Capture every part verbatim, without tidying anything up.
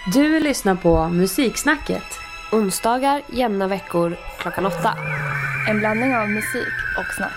Du lyssnar på Musiksnacket. Onsdagar, jämna veckor, klockan åtta. En blandning av musik och snack.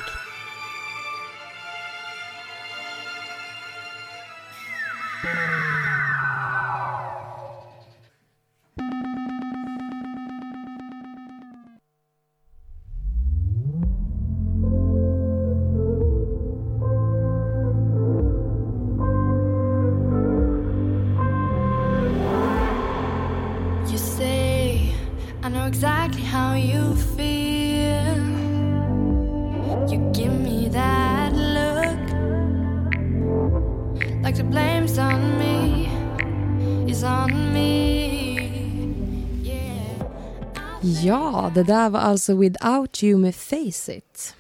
Exactly how you feel. You give me that look, like the blame's on me, is on me. Yeah. Ja, det där var alltså Without You med Face It.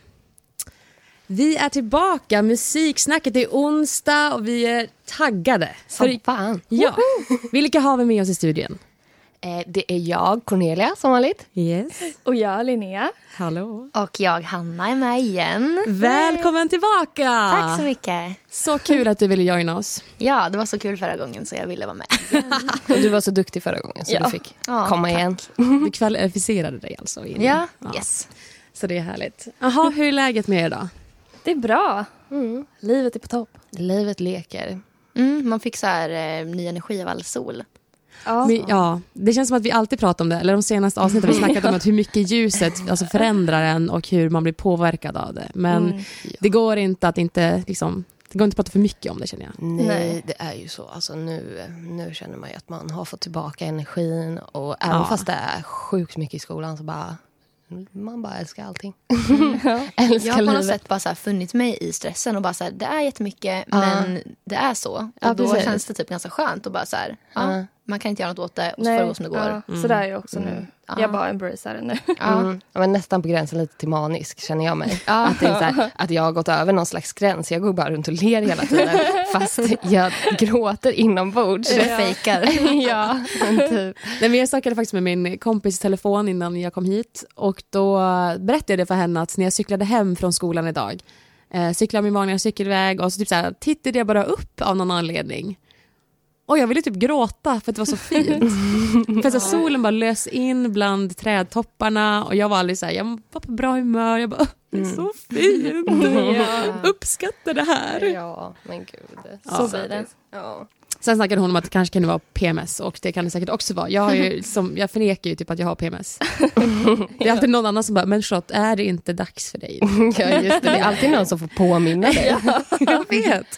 Vi är tillbaka, musiksnacket är onsdag och vi är taggade. Som fan. Ja. Vilka har vi med oss i studion? Eh, det är jag, Cornelia, som vanligt. Yes. Och jag, Linnea. Hallå. Och jag, Hanna, är med igen. Välkommen tillbaka! Tack så mycket. Så kul att du ville joina oss. Ja, det var så kul förra gången så jag ville vara med. Och du var så duktig förra gången så ja. du fick ja, komma tack. igen. Du kvalificerade dig alltså. In. Ja, yes. Så det är härligt. Jaha, hur är läget med er då? Det är bra. Mm. Livet är på topp. Livet leker. Mm, man fick så här eh, ny energi av all sol. Ja. Men, ja, det känns som att vi alltid pratar om det. Eller de senaste avsnitten har vi snackat om att hur mycket ljuset alltså, förändrar en och hur man blir påverkad av det. Men Mm. det går inte att inte liksom, det går inte att prata för mycket om det, känner jag. Nej, Nej. det är ju så. Alltså, nu, nu känner man ju att man har fått tillbaka energin. Och även Ja. fast det är sjukt mycket i skolan så bara... Man bara älskar allting. Ja. älskar Jag har på något livet. sätt bara så här funnit mig i stressen och bara så här, det är jättemycket men det är så. Och Ja, då precis. känns det typ ganska skönt och bara så här, ja, Ja. man kan inte göra något åt det och så får det gå som det går. Ja, så där är jag också nu. Ja. Jag bara embracear det nu. Ja. Mm. Ja, men nästan på gränsen lite till manisk känner jag mig. Ja. Att, det är så här, att jag har gått över någon slags gräns. Jag går bara runt och ler hela tiden. Fast jag gråter inombords. Så du fejkar. Ja, men typ. Nej, men jag snackade faktiskt med min kompis telefon innan jag kom hit. Och då berättade jag det för henne att när jag cyklade hem från skolan idag. Eh, cyklade min vanliga cykelväg och så typ så här, tittade jag bara upp av någon anledning. Och jag ville typ gråta för att det var så fint. För så solen bara lös in bland trädtopparna. Och jag var aldrig så här, jag var på bra humör. Jag bara, det är så fint. Jag uppskattar det här. Ja, men gud. Så blir det. Ja. Sen snackade hon om att det kanske kan vara P M S. Och det kan det säkert också vara. Jag, har ju, som, jag förnekar ju typ att jag har P M S. Det är alltid någon annan som bara, men Charlotte, är det inte dags för dig? Ja, just det. Det är alltid någon som får påminna dig. Jag vet.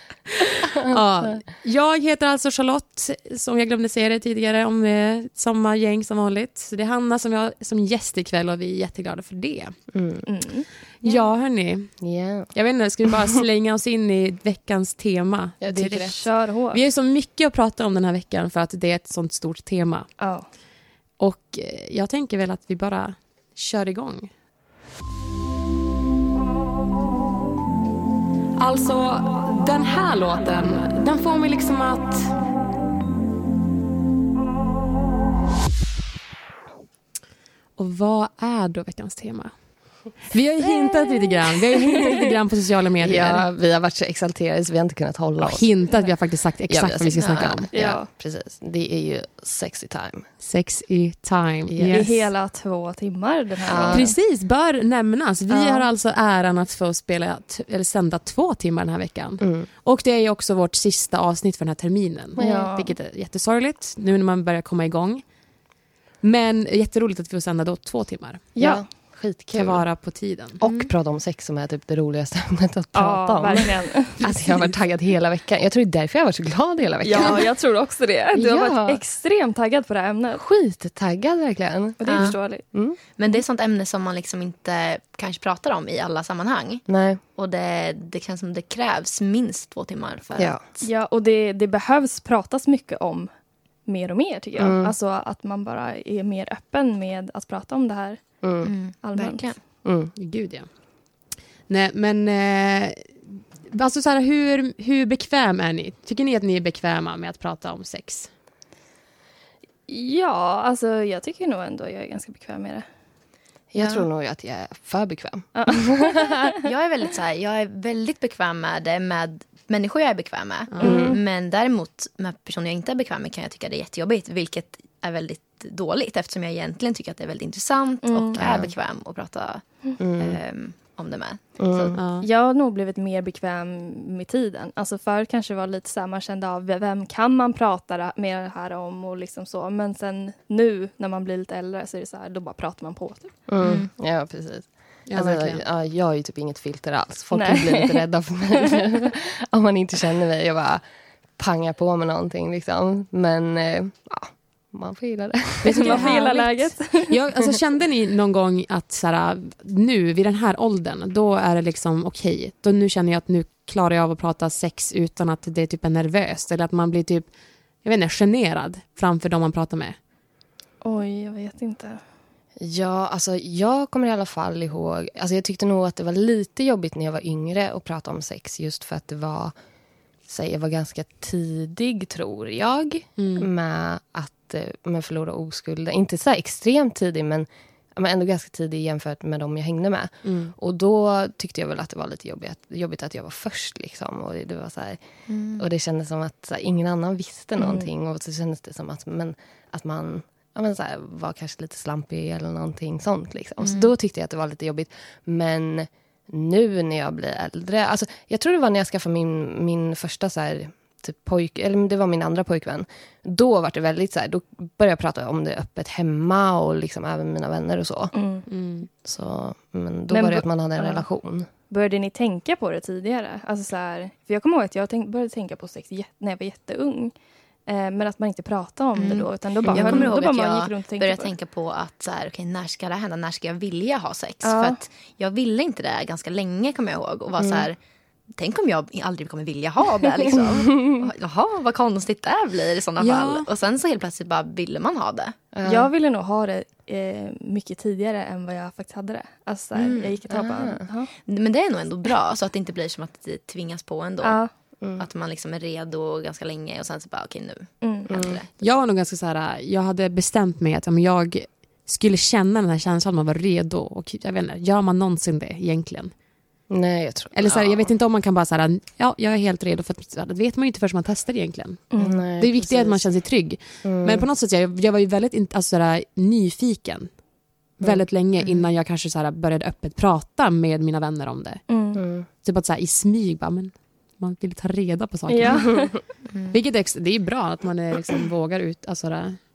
Ja, jag heter alltså Charlotte, som jag glömde säga det tidigare, om eh, samma gäng som vanligt. Så det är Hanna som jag som gäst ikväll och vi är jätteglada för det. Mm. Mm. Ja, hörni. Yeah. Jag vet inte, ska vi bara slänga oss in i veckans tema? Jag tycker det. Kör hårt. Vi har ju så mycket att prata om den här veckan för att det är ett sånt stort tema. Ja. Och eh, jag tänker väl att vi bara kör igång. Alltså, den här låten, den får mig liksom att... Och vad är då veckans tema? Vi har ju hintat lite grann. Vi har ju hintat lite grann på sociala medier. Ja, vi har varit så exalterade så vi har inte kunnat hålla oss. Hintat, vi har faktiskt sagt exakt Ja, vad vi ska ja, snacka om. Ja, Ja. precis. Det är ju sexy time. Sex i time. I Yes. I hela två timmar den här Ja. gången. Precis, bör nämnas. Vi Ja. har alltså äran att få spela t- eller sända två timmar den här veckan. Mm. Och det är ju också vårt sista avsnitt för den här terminen. Ja. Vilket är jättesorgligt nu när man börjar komma igång. Men jätteroligt att vi får sända då två timmar. Ja, Kan skitkul. vara på tiden. Och prata om sex som är typ det roligaste ämnet att prata Ja, om. verkligen. Alltså jag har varit taggad hela veckan. Jag tror det är därför jag har varit så glad hela veckan. Ja, jag tror också det. Du har Ja. varit extremt taggad på det här ämnet. Skittaggad verkligen. Och det är Ja. förståeligt. Mm. Men det är ett sånt ämne som man liksom inte kanske pratar om i alla sammanhang. Nej. Och det, det känns som det krävs minst två timmar för Ja. att... Ja, och det, det behövs pratas mycket om mer och mer tycker jag. Mm. Alltså att man bara är mer öppen med att prata om det här Mm. Mm, allmänt. verkligen. Mm. Gud, ja. Nej, men... Eh, alltså så här, hur, hur bekväm är ni? Tycker ni att ni är bekväma med att prata om sex? Ja, alltså jag tycker nog ändå jag är ganska bekväm med det. Jag Ja. tror nog att jag är för bekväm. Jag är väldigt så här, jag är väldigt bekväm med det med människor jag är bekväm med. Mm. Men däremot med personer jag inte är bekväm med kan jag tycka det är jättejobbigt. Vilket är väldigt dåligt eftersom jag egentligen tycker att det är väldigt intressant Mm. och är bekväm att prata Mm. ehm, om det med. Mm. Så, Ja. Jag har nog blivit mer bekväm med tiden. Alltså förut kanske det var lite så här, man kände av vem kan man prata med det här om och liksom så. Men sen nu när man blir lite äldre så är det så här, då bara pratar man på. Typ. Mm. Ja, precis. Ja, alltså, verkligen. ja, jag har ju typ inget filter alls. Folk Nej. blir lite rädda för mig. Om man inte känner mig. Jag bara pangar på med någonting. Liksom. Men eh, ja, man får gilla det. Jag tycker det är Man får gilla härligt. läget. Jag, alltså, kände ni någon gång att så här, nu vid den här åldern, då är det liksom okej. Då nu känner jag att nu klarar jag av att prata sex utan att det typ är nervöst. Eller att man blir typ, jag vet inte, generad framför dem man pratar med. Oj, jag vet inte. Ja, alltså jag kommer i alla fall ihåg. Alltså jag tyckte nog att det var lite jobbigt när jag var yngre att prata om sex. Just för att det var, så jag var ganska tidig tror jag. Mm. Med att eh, med förlora oskulden. Inte så här extremt tidig men, men ändå ganska tidig jämfört med dem jag hängde med. Mm. Och då tyckte jag väl att det var lite jobbigt, jobbigt att jag var först liksom. Och det var så här, mm. och det kändes som att så här, ingen annan visste Mm. någonting. Och så kändes det som att, men, att man ja, men så här, var kanske lite slampig eller någonting sånt. Liksom. Så då tyckte jag att det var lite jobbigt. Men nu när jag blir äldre, alltså, jag tror det var när jag skaffade min, min första så här, typ pojk, eller det var min andra pojkvän. Då var det väldigt så här, då började jag prata om det öppet hemma och liksom även med mina vänner och så. Mm. Mm. Så men då Men var det bu- att man hade en ja. relation. Började ni tänka på det tidigare? Alltså så här, för jag kommer ihåg att jag tänk, började tänka på sex jät- när jag var jätteung. Eh, men att man inte pratade om Mm. det då. Utan då bara, Jag kommer då ihåg bara att man jag gick runt och tänkte började på det. tänka på att så här, okay, när ska det hända? När ska jag vilja ha sex? Ja. För att jag ville inte det ganska länge kommer jag ihåg. Och var så här, tänk om jag aldrig kommer vilja ha det liksom. Jaha, vad konstigt det blir i sådana Ja. fall. Och sen så helt plötsligt bara ville man ha det. Jag ville nog ha det eh, mycket tidigare än vad jag faktiskt hade det. Alltså så här, Mm. jag gick ett tag och bara, jaha. Men det är nog ändå bra så att det inte blir som att det tvingas på ändå. Ja. Att man liksom är redo ganska länge och sen så bara okej nu. Mm. händer det. Jag var nog ganska så här, jag hade bestämt mig att om jag skulle känna den här känslan, man var redo. Och jag vet inte, gör man någonsin det egentligen? Nej, jag tror Eller så här, ja. jag vet inte om man kan bara så här, ja, jag är helt redo, för att, det vet man ju inte förrän man testar egentligen. Mm. Nej, Det är viktigt att man precis. känner sig trygg. Mm. Men på något sätt, jag, jag var ju väldigt in- alltså, så här, nyfiken. Väldigt länge Mm. innan jag kanske så här, började öppet prata med mina vänner om det. Mm. Mm. Typ att så här, i smyg, bara, men man vill ta reda på saker. Ja. Mm. Vilket är, ex- det är bra att man är, liksom, vågar ut, alltså, så här,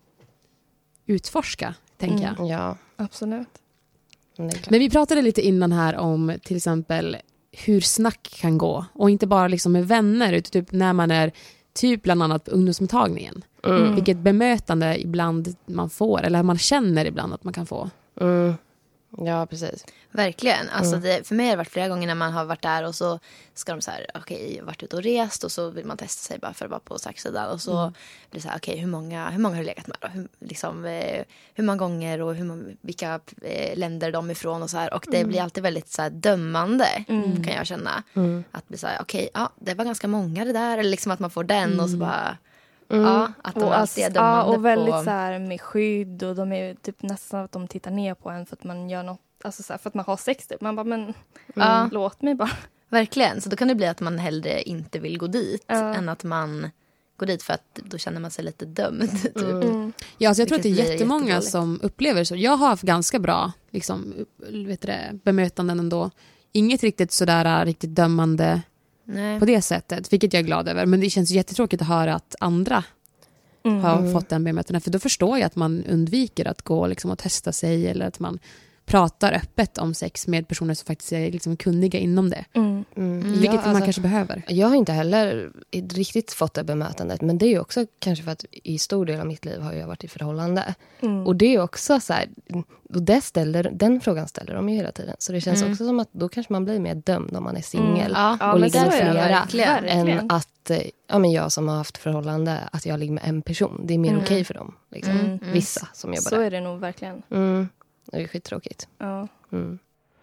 utforska, tänker Mm. jag. Ja, Absolut. men det är klart. Men vi pratade lite innan här om till exempel hur snack kan gå. Och inte bara liksom med vänner, utan typ när man är typ bland annat på ungdomsmottagningen. Mm. Vilket bemötande ibland man får, eller man känner ibland att man kan få. Mm. Ja, precis. Verkligen. Alltså Mm. det, för mig har det varit flera gånger när man har varit där och så ska de så här, okej, jag har varit ute och rest och så vill man testa sig bara för att vara på sexsidan och så Mm. blir det så här, okej, hur många, hur många har du legat med då? Hur, liksom, eh, hur många gånger och hur, må- vilka eh, länder de är ifrån och så här. Och det blir alltid väldigt så här dömande Mm. kan jag känna. Mm. Att bli så här, okej, ja, det var ganska många det där. Eller liksom att man får den och så bara, Mm. ja, att de Och, alltid är alltså, dömande ja, och väldigt på... så här med skydd och de är typ nästan att de tittar ner på en för att man gör något, alltså så här, för att man har sex typ. Man bara, men Ja. låt mig bara. Verkligen, så då kan det bli att man hellre inte vill gå dit Ja. än att man går dit för att då känner man sig lite dömd. Typ. Mm. Ja, så jag tror att det Vilket är blir jättemånga jättedåligt. som upplever så. Jag har haft ganska bra liksom, vet du det, bemötanden ändå. Inget riktigt sådär riktigt dömande Nej. på det sättet, vilket jag är glad över. Men det känns jättetråkigt att höra att andra Mm. har Mm. fått den bemötanden. För då förstår jag att man undviker att gå liksom, och testa sig, eller att man pratar öppet om sex med personer som faktiskt är liksom, kunniga inom det. Mm. Mm. Mm. Vilket Ja, man alltså, kanske behöver. jag har inte heller riktigt fått det bemötandet. Men det är ju också kanske för att i stor del av mitt liv har jag varit i förhållande. Mm. Och det är också så här, och det ställer, den frågan ställer de ju hela tiden. Så det känns Mm. också som att då kanske man blir mer dömd om man är singel. Ja, Ja, och men ligger så med är det flera verkligen. Verkligen. än att eh, ja, men jag som har haft förhållande, att jag ligger med en person. Det är mer Mm. okej för dem. Liksom. Mm, mm. Vissa som jobbar Så där. är det nog verkligen. Mm. Det är skittråkigt. Ja. Mm.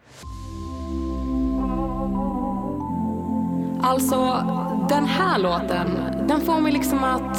Alltså, den här låten, den får mig liksom att...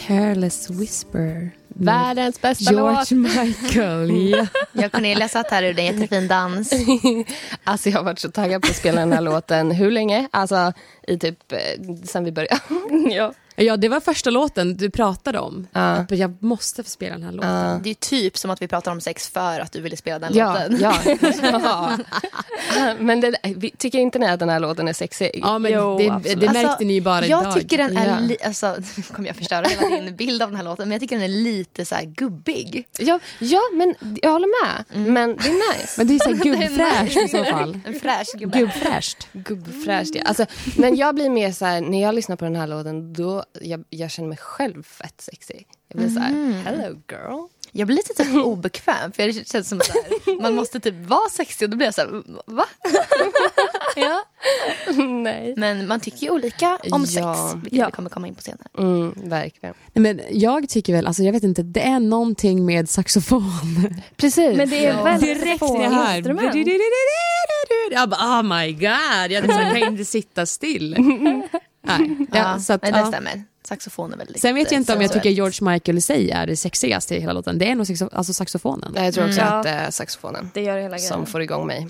Careless Whisper. Världens bästa George låt. Michael. Ja. Jag Cornelia satt här och gjorde en jättefin dans. Alltså jag har varit så taggad på att spela den här låten. Hur länge? Alltså i typ eh, sen vi började. Ja. Ja, det var första låten du pratade om. Ja. Att jag måste få spela den här låten. Ja. Det är typ som att vi pratar om sex för att du ville spela den Ja, låten. ja. ja. Men det, vi, tycker inte ni att den här låten är sexig? Ja, men Jo, det, absolut. det märkte Alltså, ni ju bara jag idag. tycker den är Ja. li- alltså, nu kommer jag förstöra hela din bild av den här låten, men jag tycker den är lite så här gubbig. Ja, ja, men jag håller med. Men det är nice. Men det är så här gubbfräscht i så fall. En fräsch gubbe. Gubbfräscht. Gubbfräscht, ja. Alltså, men jag blir mer så här, när jag lyssnar på den här låten, då jag, jag känner mig själv fett sexig. Jag blir så här, hello girl. Jag blir lite typ obekväm, för det känns som att så här, man måste typ vara sexig och då blir jag så här, va? Ja. Nej. Men man tycker ju olika om Ja. sex, vilket Ja. vi kommer komma in på senare. Mm, verkligen. Nej, men jag tycker väl, alltså jag vet inte, det är någonting med saxofon. Precis. Men det är väldigt Direkt få när jag hör. instrument. Jag bara, oh my god, jag kan inte sitta still. Nej, ja, Ja, så att, men det ja. stämmer. Saxofon är väldigt Sen vet jag inte om jag tycker sensuellt. George Michael i sig är det sexigaste i hela låten. Det är nog saxo- alltså saxofonen. Nej, jag tror också Mm. att det är saxofonen Det gör hela grejen. som får igång mig.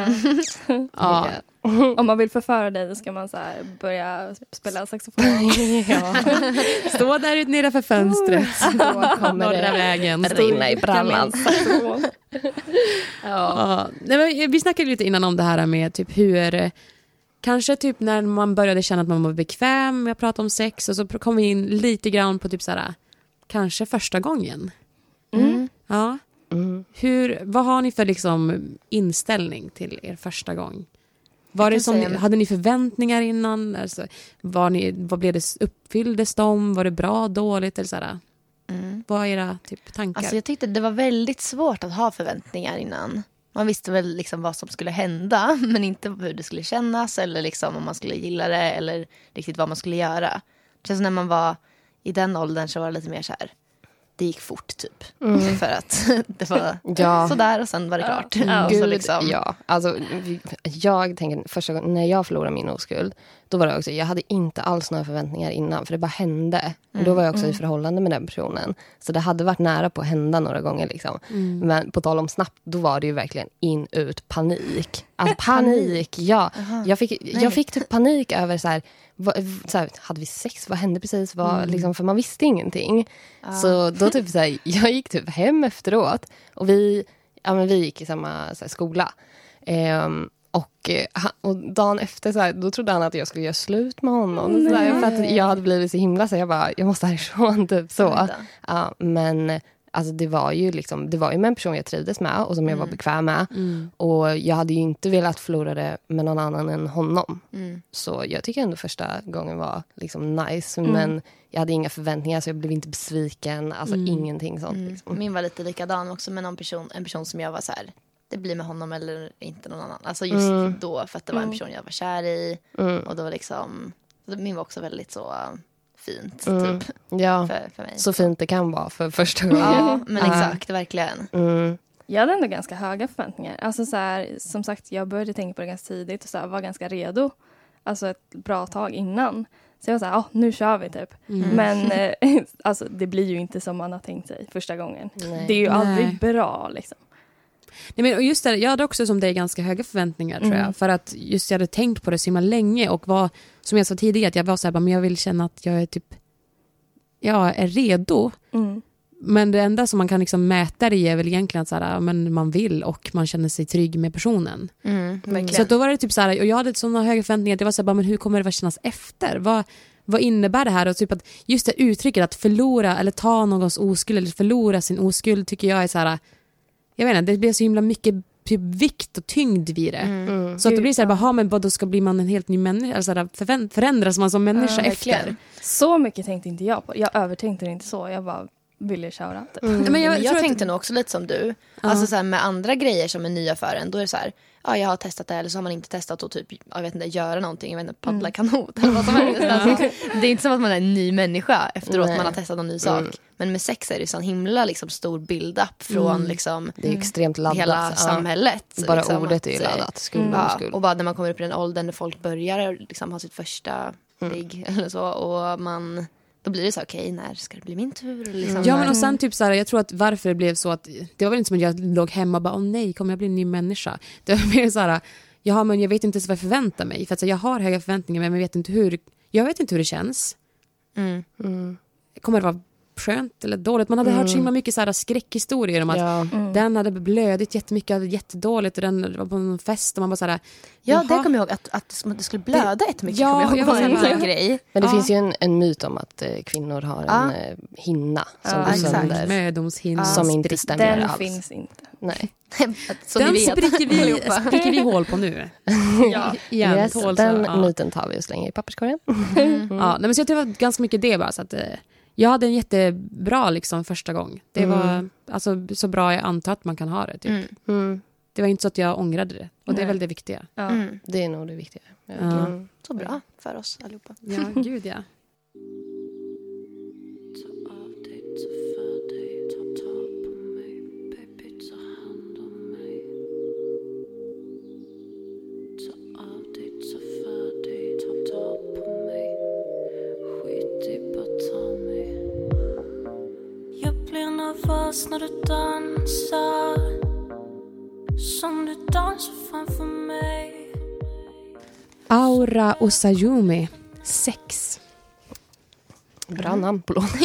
Ja. Om man vill förföra dig, då ska man så här börja spela saxofon. Ja. Stå där ute nere för fönstret. Då kommer Norra det vägen. rinna i brallan. Saxofon. Ja. Nej, men vi snackade lite innan om det här med typ hur, kanske typ när man började känna att man var bekväm med att prata om sex, och så kom vi in lite grann på typ så här, kanske första gången. Mm. Ja. Mm. Hur, vad har ni för liksom inställning till er första gång? Var det kan som, säga- hade ni förväntningar innan? Alltså, var ni, vad blev det, uppfylldes de? Var det bra, dåligt? Eller så här? Mm. Vad är era typ, tankar? Alltså jag tyckte det var väldigt svårt att ha förväntningar innan. Man visste väl liksom vad som skulle hända, men inte hur det skulle kännas eller liksom om man skulle gilla det eller riktigt vad man skulle göra. Det känns som när man var i den åldern så var det lite mer så här, det gick fort typ. För att det var Ja. sådär och sen var det klart. Ja. Och så Gud, liksom, ja. Alltså, vi- jag tänker första gången när jag förlorade min oskuld, då var det också, jag hade inte alls några förväntningar innan, för det bara hände. Och då var jag också i förhållande med den personen. Så det hade varit nära på att hända några gånger liksom. Men på tal om snabbt, då var det ju verkligen in, ut, panik. Alltså, panik, ja. Jag fick, jag fick typ panik över så här, vad, så här, hade vi sex? Vad hände precis? Vad, liksom, för man visste ingenting. Så då typ så här, jag gick typ hem efteråt. Och vi, ja, men vi gick i samma så här, skola. Ehm, och, eh, han- och dagen efter så här, då trodde han att jag skulle göra slut med honom. Så här, för att jag hade blivit så himla så jag bara, jag måste härifrån typ så. Oj då. Ja, men alltså, det var ju liksom, det var ju med en person jag trivdes med och som jag var bekväm med. Mm. Och jag hade ju inte velat förlora det med någon annan än honom. Mm. Så jag tycker ändå första gången var liksom nice. Men jag hade inga förväntningar så jag blev inte besviken. Alltså ingenting sånt. Liksom. Min var lite likadan också med någon person, en person som jag var så här, det blir med honom eller inte någon annan. Alltså just Mm. då, för att det var en person jag var kär i. Mm. Och då var liksom, min var också väldigt så uh, fint Mm. typ Ja, för, för mig. så fint det kan vara för första gången. Ja, men Ja. exakt, verkligen. Mm. Jag hade ändå ganska höga förväntningar. Alltså så här, som sagt, jag började tänka på det ganska tidigt och så här, var ganska redo. Alltså ett bra tag innan. Så jag var så här, oh, nu kör vi typ. Men eh, alltså, det blir ju inte som man har tänkt sig första gången. Nej. Det är ju aldrig Nej. bra liksom. Nej, men, och just det, jag hade också som dig ganska höga förväntningar tror jag. För att just jag hade tänkt på det så himla länge och var, som jag sa tidigare, att jag var så här, bara, men jag vill känna att jag är typ, jag är redo. Mm. Men det enda som man kan liksom mäta det är väl egentligen att så här, ja, men man vill och man känner sig trygg med personen. Mm, verkligen. Så att då var det typ så här, och jag hade såna höga förväntningar att det var så här, bara, men hur kommer det att kännas efter? Vad, vad innebär det här? Och typ att just det uttrycket att förlora eller ta någons oskuld eller förlora sin oskuld tycker jag är så här, jag vet inte, det blir så himla mycket typ vikt och tyngd vid det. Mm. Så att det blir så här, bara, ha, men då ska bli man en helt ny människa, alltså så här, förvän- förändras man som människa Ja, efter. verkligen. Så mycket tänkte inte jag på. Jag övertänkte det inte så. Jag bara ville köra. Typ. Men Men jag, jag, tror att- tänkte nog också lite som du. Alltså så här, med andra grejer som är nya för en, då är det så här, ja, jag har testat det eller så har man inte testat och typ, jag vet inte, göra någonting, jag vet inte, paddla kanot eller vad som helst. Alltså, det är inte som att man är en ny människa efteråt Nej. man har testat någon ny sak. Men med sex är det sån himla liksom, stor build-up från liksom, Det är extremt laddat. hela Ja. samhället. Bara liksom, ordet är ju att, eh, laddat. Skuld och Ja, skuld. och bara när man kommer upp i den åldern när folk börjar liksom, ha sitt första ligg eller så och man Då blir det så, okej, okay, när ska det bli min tur? Liksom, ja, men och sen typ så här, jag tror att varför det blev så att det var väl inte som att jag låg hemma och bara, åh nej, kommer jag bli en ny människa? Det var mer så här, ja, men jag vet inte ens vad jag förväntar mig. För att så, jag har höga förväntningar, men jag vet inte hur, jag vet inte hur det känns. Mm. Mm. Kommer det vara skönt eller dåligt? Man hade Mm. hört så himla mycket så här skräckhistorier om att Ja. Mm. den hade blödigt jättemycket, hade jättedåligt och den var på en fest och man bara så här, Ja, jaha. det kommer jag ihåg, att, att det skulle blöda jättemycket. Ja, kommer jag jag ihåg, var var en så här- sån grej. Men det Ja. finns ju en, en myt om att eh, kvinnor har Ja. en eh, hinna som Ja, går exakt. sönder. mödomshinna Som inte stämmer Den alls. finns inte. Nej. Så den ni vet. spricker vi, allihopa. spricker vi hål på nu. Ja. Igen, Yes, tål så, den ja. myten tar vi och slänger i papperskorgen. Mm. Ja, nej, men så jag tror det var ganska mycket det bara så att eh, jag hade en jättebra liksom första gång. Det Mm. var alltså så bra jag antar att man kan ha det typ. Mm. Mm. Det var inte så att jag ångrade det och det är Nej. väl det viktiga. Ja. Mm. Det är nog det viktiga. Ja. Mm. Så bra för oss allihopa. Ja, gud ja. Jag blir nervös när du dansar, som du dansar framför mig. Aura Osayumi, sex. Bra namn på låten.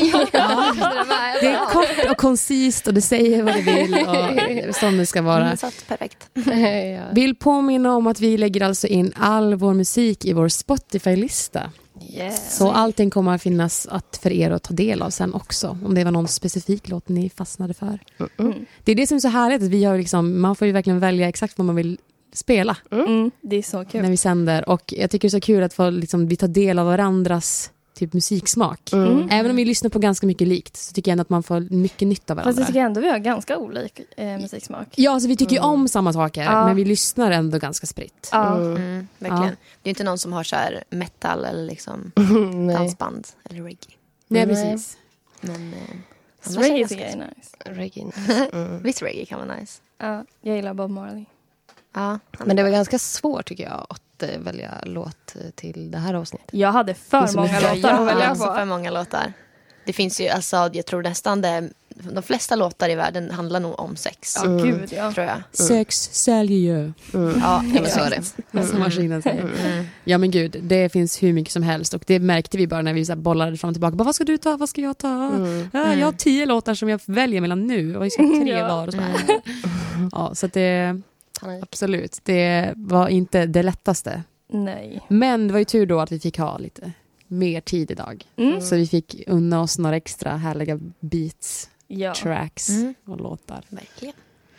Det är kort och koncist och det säger vad det vill och som det ska vara. Mm, satt perfekt. Ja. Vill påminna om att vi lägger alltså in all vår musik i vår Spotify-lista. Yes. Så allting kommer att finnas att för er att ta del av sen också. Om det var någon specifik låt ni fastnade för. Mm. Det är det som är så härligt. Att vi har liksom, man får ju verkligen välja exakt vad man vill spela Mm. Det är så kul. när vi sänder. Och jag tycker det är så kul att få, liksom, vi tar del av varandras typ musiksmak. Mm. Även om vi lyssnar på ganska mycket likt så tycker jag ändå att man får mycket nytta av Fast varandra. jag tycker ändå vi har ganska olik eh, musiksmak. Ja, alltså vi tycker ju om samma saker Ja. men vi lyssnar ändå ganska spritt. Ja. Mm. Mm, verkligen. Ja. Det är inte någon som har så här metal eller liksom Nej. dansband eller reggae. Nej, Nej. precis. Men eh, Så annars är reggae det tycker jag ganska- är nice. Reggae. Mm. Viss reggae kan vara nice. Ja, jag gillar Bob Marley. Ja, Men det var ganska svårt tycker jag att eh, välja låt eh, till det här avsnittet. Jag hade för så många mycket. låtar att välja alltså för på. många låtar. Det finns ju, alltså, jag tror nästan det, de flesta låtar i världen handlar nog om sex. Ja, gud ja. Tror jag. Sex säljer ju. Mm. Ja, Ja, men så är det. Som maskinen säger. Mm. Ja men gud, det finns hur mycket som helst och det märkte vi bara när vi så här bollade fram och tillbaka. Bara, vad ska du ta? Vad ska jag ta? Mm. Ja, jag har tio låtar som jag väljer mellan nu och jag ska ha tre Ja. var. Och så, bara. Ja, så att det, Panik. absolut, det var inte det lättaste. Nej. Men det var ju tur då att vi fick ha lite mer tid idag. Mm. Så vi fick unna oss några extra härliga beats, Ja. tracks Mm. och låtar. Verkligen.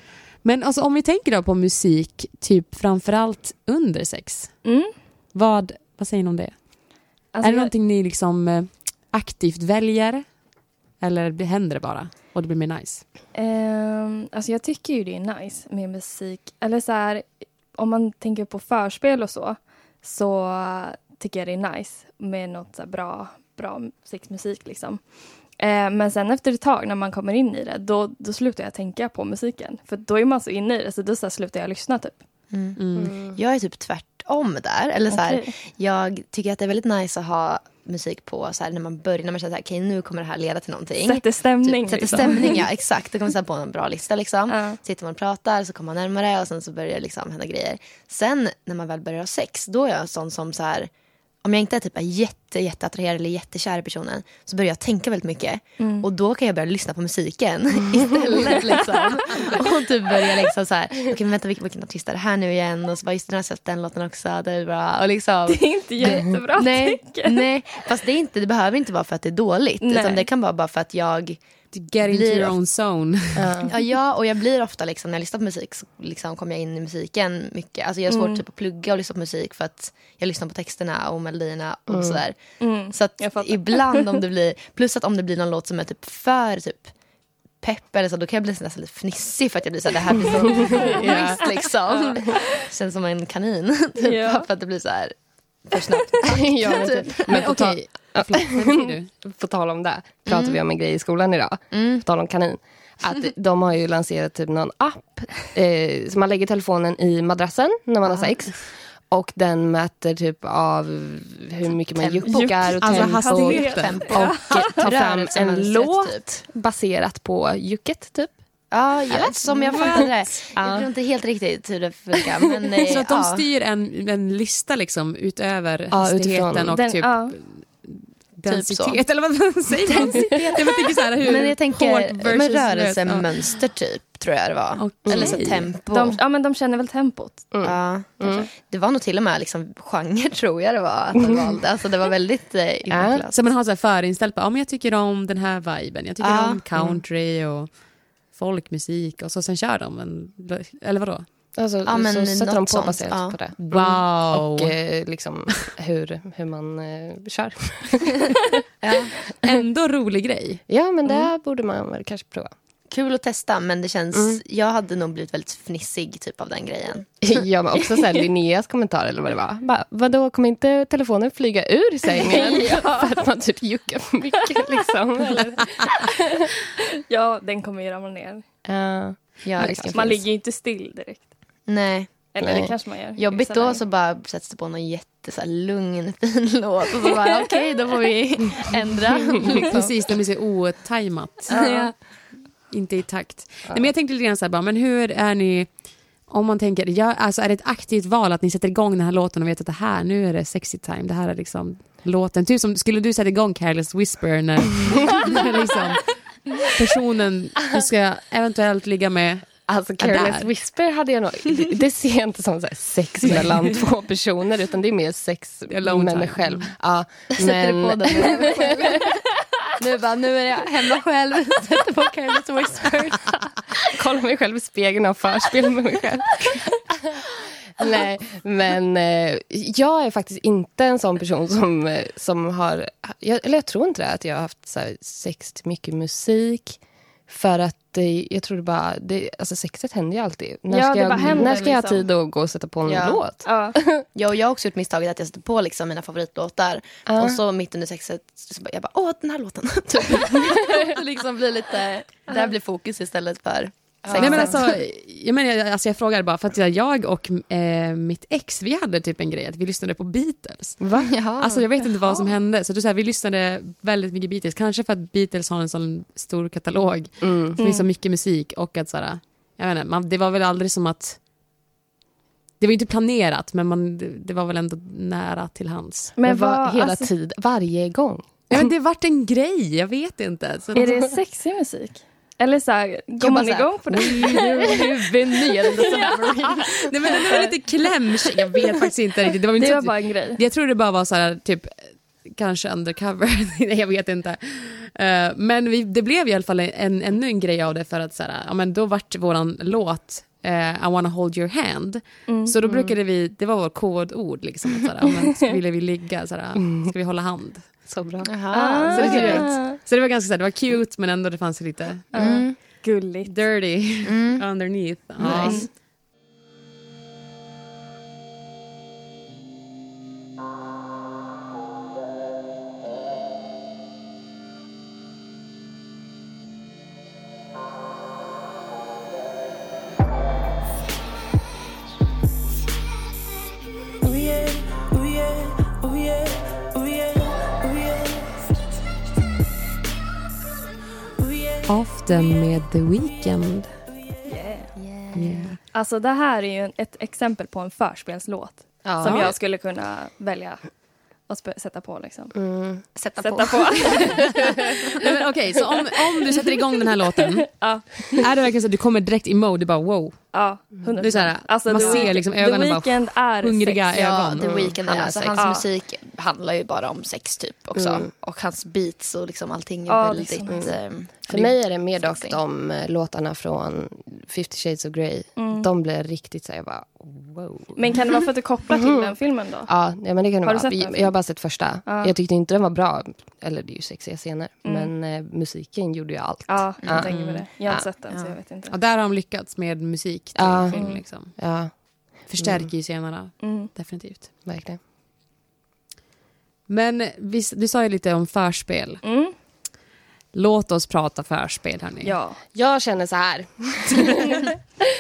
Men alltså, om vi tänker då på musik, typ framförallt under sex. Mm. Vad, vad säger ni om det? Alltså, är det jag- någonting ni liksom eh, aktivt väljer? Eller det händer det bara och det blir mer nice? Ehm, alltså jag tycker ju det är nice med musik. Eller så här, om man tänker på förspel och så, så tycker jag det är nice med något så här bra, bra sexmusik liksom. Ehm, men sen efter ett tag när man kommer in i det, då, då slutar jag tänka på musiken. För då är man så inne i det, så då så här slutar jag lyssna typ. Mm. Mm. Jag är typ tvärtom där. Eller så här, Okej. jag tycker att det är väldigt nice att ha musik på så här, när man börjar, när man känner att okay, nu kommer det här leda till någonting. Sätter stämning. Typ, sätter liksom. stämning, ja exakt. Då kommer man sätta på en bra lista liksom. Ja. Sitter man och pratar så kommer man närmare och sen så börjar det liksom hända grejer. Sen när man väl börjar ha sex, då är jag en sån som så här, om jag inte är typ är jätte, jätte attraherad eller jättekär i personen så börjar jag tänka väldigt mycket. Mm. Och då kan jag börja lyssna på musiken istället liksom. Och typ börja liksom så här, okej okay, vänta vilken, vilken artist är det här nu igen? Och så bara just den har sett den låten också, det är bra. Och liksom, Det är inte jättebra nej, tycker jag. nej, fast det, är inte, det behöver inte vara för att det är dåligt. Nej. Utan det kan vara bara för att jag Get into Blir your of- own zone. Ja, ja, och jag blir ofta liksom, när jag lyssnar på musik så liksom kommer jag in i musiken mycket. Alltså jag har svårt Mm. typ att plugga och lyssna på musik för att jag lyssnar på texterna och melodierna och Mm. sådär. Mm. Så att Jag fattar. ibland om det blir, plus att om det blir någon låt som är typ för typ pepp eller så, då kan jag bli nästan lite fnissig för att jag blir så här, det här blir så trist liksom. Känns som en kanin typ, Ja. för att det blir så här för snabbt. Ja, men typ. Men på, okej. ta- Förlåt, vad säger du? på tal om det pratade vi om en grej i skolan idag. Mm. På tal om kanin. Att de har ju lanserat typ någon app. Eh, så man lägger telefonen i madrassen när man har sex. Och den mäter typ av hur mycket man juckar och Alltså tempo. hastigheten. Tempo. Och tar fram Rörelsen en man låt sett, typ. baserat på jucket typ. Ja, ja, som jag fattade det. Ja. Jag tror inte helt riktigt hur det funkar. Men, eh, Så att de ja. styr en, en lista liksom utöver Ja, hastigheten utifrån och Den, typ ja. densitet, eller vad man säger. Densitet. Jag tänker så här, hur Men jag tänker hårt versus med löst. rörelsemönster typ, tror jag det var. Okej. Eller så tempo. De, ja, men de känner väl tempot. Ja, kanske. Det var nog till och med liksom genre, tror jag det var, att de valde. Alltså det var väldigt eh, invecklat. Så man har så här förinställt på, ja men jag tycker om den här viben, jag tycker Ja. om country och folkmusik och så sen kör de en, eller vadå? Alltså, Ja, men så sätter de något på sånt, baserat ja. på det. Wow. Och eh, liksom hur, hur man eh, kör. Ja. Ändå rolig grej. Ja, men det borde man väl kanske prova. Kul att testa, men det känns... Mm. Jag hade nog blivit väldigt fnissig typ av den grejen. Ja, men också så här Linneas kommentar eller vad det var. Bara, vadå, kommer inte telefonen flyga ur sängen? För att man typ juckar för mycket liksom. Eller? Ja, den kommer ju ramla ner. Ja. Ja, risken Man finns. ligger ju inte still direkt. Nej. Eller Nej. det kanske man gör. Jobbigt Vissa då lägen. så bara sätts det på någon jätte så här, lugn, fin låt. Och så bara, okej, då får vi ändra. Liksom. Precis, det blir så otajmat. Ja. Inte i takt. Nej, men jag tänkte lite grann så här, bara, men hur är ni, om man tänker, ja, alltså är det ett aktivt val att ni sätter igång den här låten och vet att det här, nu är det sexy time, det här är liksom låten. Typ som, skulle du sätta igång Careless Whisper när, när liksom personen du ska eventuellt ligga med. Alltså Ja, Careless där. Whisper hade jag nog, det, det ser jag inte som så här sex mellan två personer, utan det är mer sex Alone med mig time. själv. Ja, Sätter men, du på den nu? Nu bara, nu är jag hemma själv. Sätter på Careless Whisper. kollar mig själv i spegeln och förspel med mig själv. Nej, men eh, jag är faktiskt inte en sån person som, eh, som har... Jag, eller jag tror inte det, att jag har haft så här, sex till mycket musik. För att eh, jag tror det bara... Det, alltså sexet händer ju alltid. När Ja, ska, det jag, bara händer, när ska jag ha liksom. tid att gå och sätta på en Ja. låt? Ja. Ja, och jag har också gjort misstaget att jag sätter på liksom mina favoritlåtar. Ja. Och så mitt under sexet så bara, jag bara, åh, den här låten. Typ. Det liksom blir lite, där blir fokus istället för sexet. Nej, men alltså, jag, menar, jag, alltså jag frågar bara för att jag och eh, mitt ex, vi hade typ en grej att vi lyssnade på Beatles. Va? Jaha. Alltså jag vet inte vad som hände. Så, du, så här, vi lyssnade väldigt mycket Beatles. Kanske för att Beatles har en sån stor katalog. Mm. Det finns så mycket musik. Och att så här, jag vet inte, man, det var väl aldrig som att... Det var inte planerat, men man, det, det var väl ändå nära till hands. Men Men var, vad, hela alltså, tid, varje gång. Ja, men det vart en grej, jag vet inte. Så är det sexig musik? Eller så här, går man så här, igång på det? Nej, men det var lite klämsk. Jag vet faktiskt inte riktigt. Det var inte Det så var att- bara en grej. Jag tror det bara var så här, typ kanske undercover. Nej, jag vet inte. Eh, men vi, det blev i alla fall en, ännu en grej av det för att så här, ja, men då vart våran låt eh, I wanna hold your hand. Så då brukade vi, det var vår kodord liksom. Att så här, ja, men, så ville vi ligga så här, ska vi hålla hand. Så bra. Jaha, Så det, så är gulligt. rätt. Så det var ganska så här, det var cute men ändå det fanns lite Mm. Gulligt. dirty Mm. underneath. Ja. Nice. Oh yeah, oh yeah, oh yeah, oh yeah, oh yeah. Oh yeah. Often med The Weeknd. Yeah. Yeah. Alltså det här är ju en- ett exempel på en förspelslåt. Ja. Som jag skulle kunna välja att spe- sätta på liksom. Mm. Sätta, Sätta på. på. Nej, men okej, så om, om du sätter igång den här låten, Ja. är det verkligen så att du kommer direkt i mode, du bara wow. Ja, hundra Det är så här, Alltså, man The ser Weeknd- liksom ögonen The bara Weeknd är hungriga sex. Ja, ögon. The Weeknd, Han är alltså, sex. hans Ja. musik handlar ju bara om sex typ också. Mm. Och hans beats och liksom allting är Ja, väldigt... liksom. ehm, För mig är det mer dock sexy. de eh, låtarna från Fifty Shades of Grey. Mm. De blev riktigt så här, jag bara, wow. Men kan det vara för att du kopplar till den filmen då? Ja, ja, men det kan det Har du vara. sett den Jag, filmen? jag har bara sett första. Ja. Jag tyckte inte den var bra. Eller det är ju sexiga scener. Mm. Men eh, musiken gjorde ju allt. Ja, jag Ja. tänker på det. Jag har inte Ja. sett den så jag vet inte. Och där har de lyckats med musik till Ja. film Mm. liksom. Ja, Förstärker ju scenerna, Mm. definitivt. verkligen. Men vi, du sa ju lite om förspel. Mm. Låt oss prata förspel, hörni. Ja. Jag känner så här.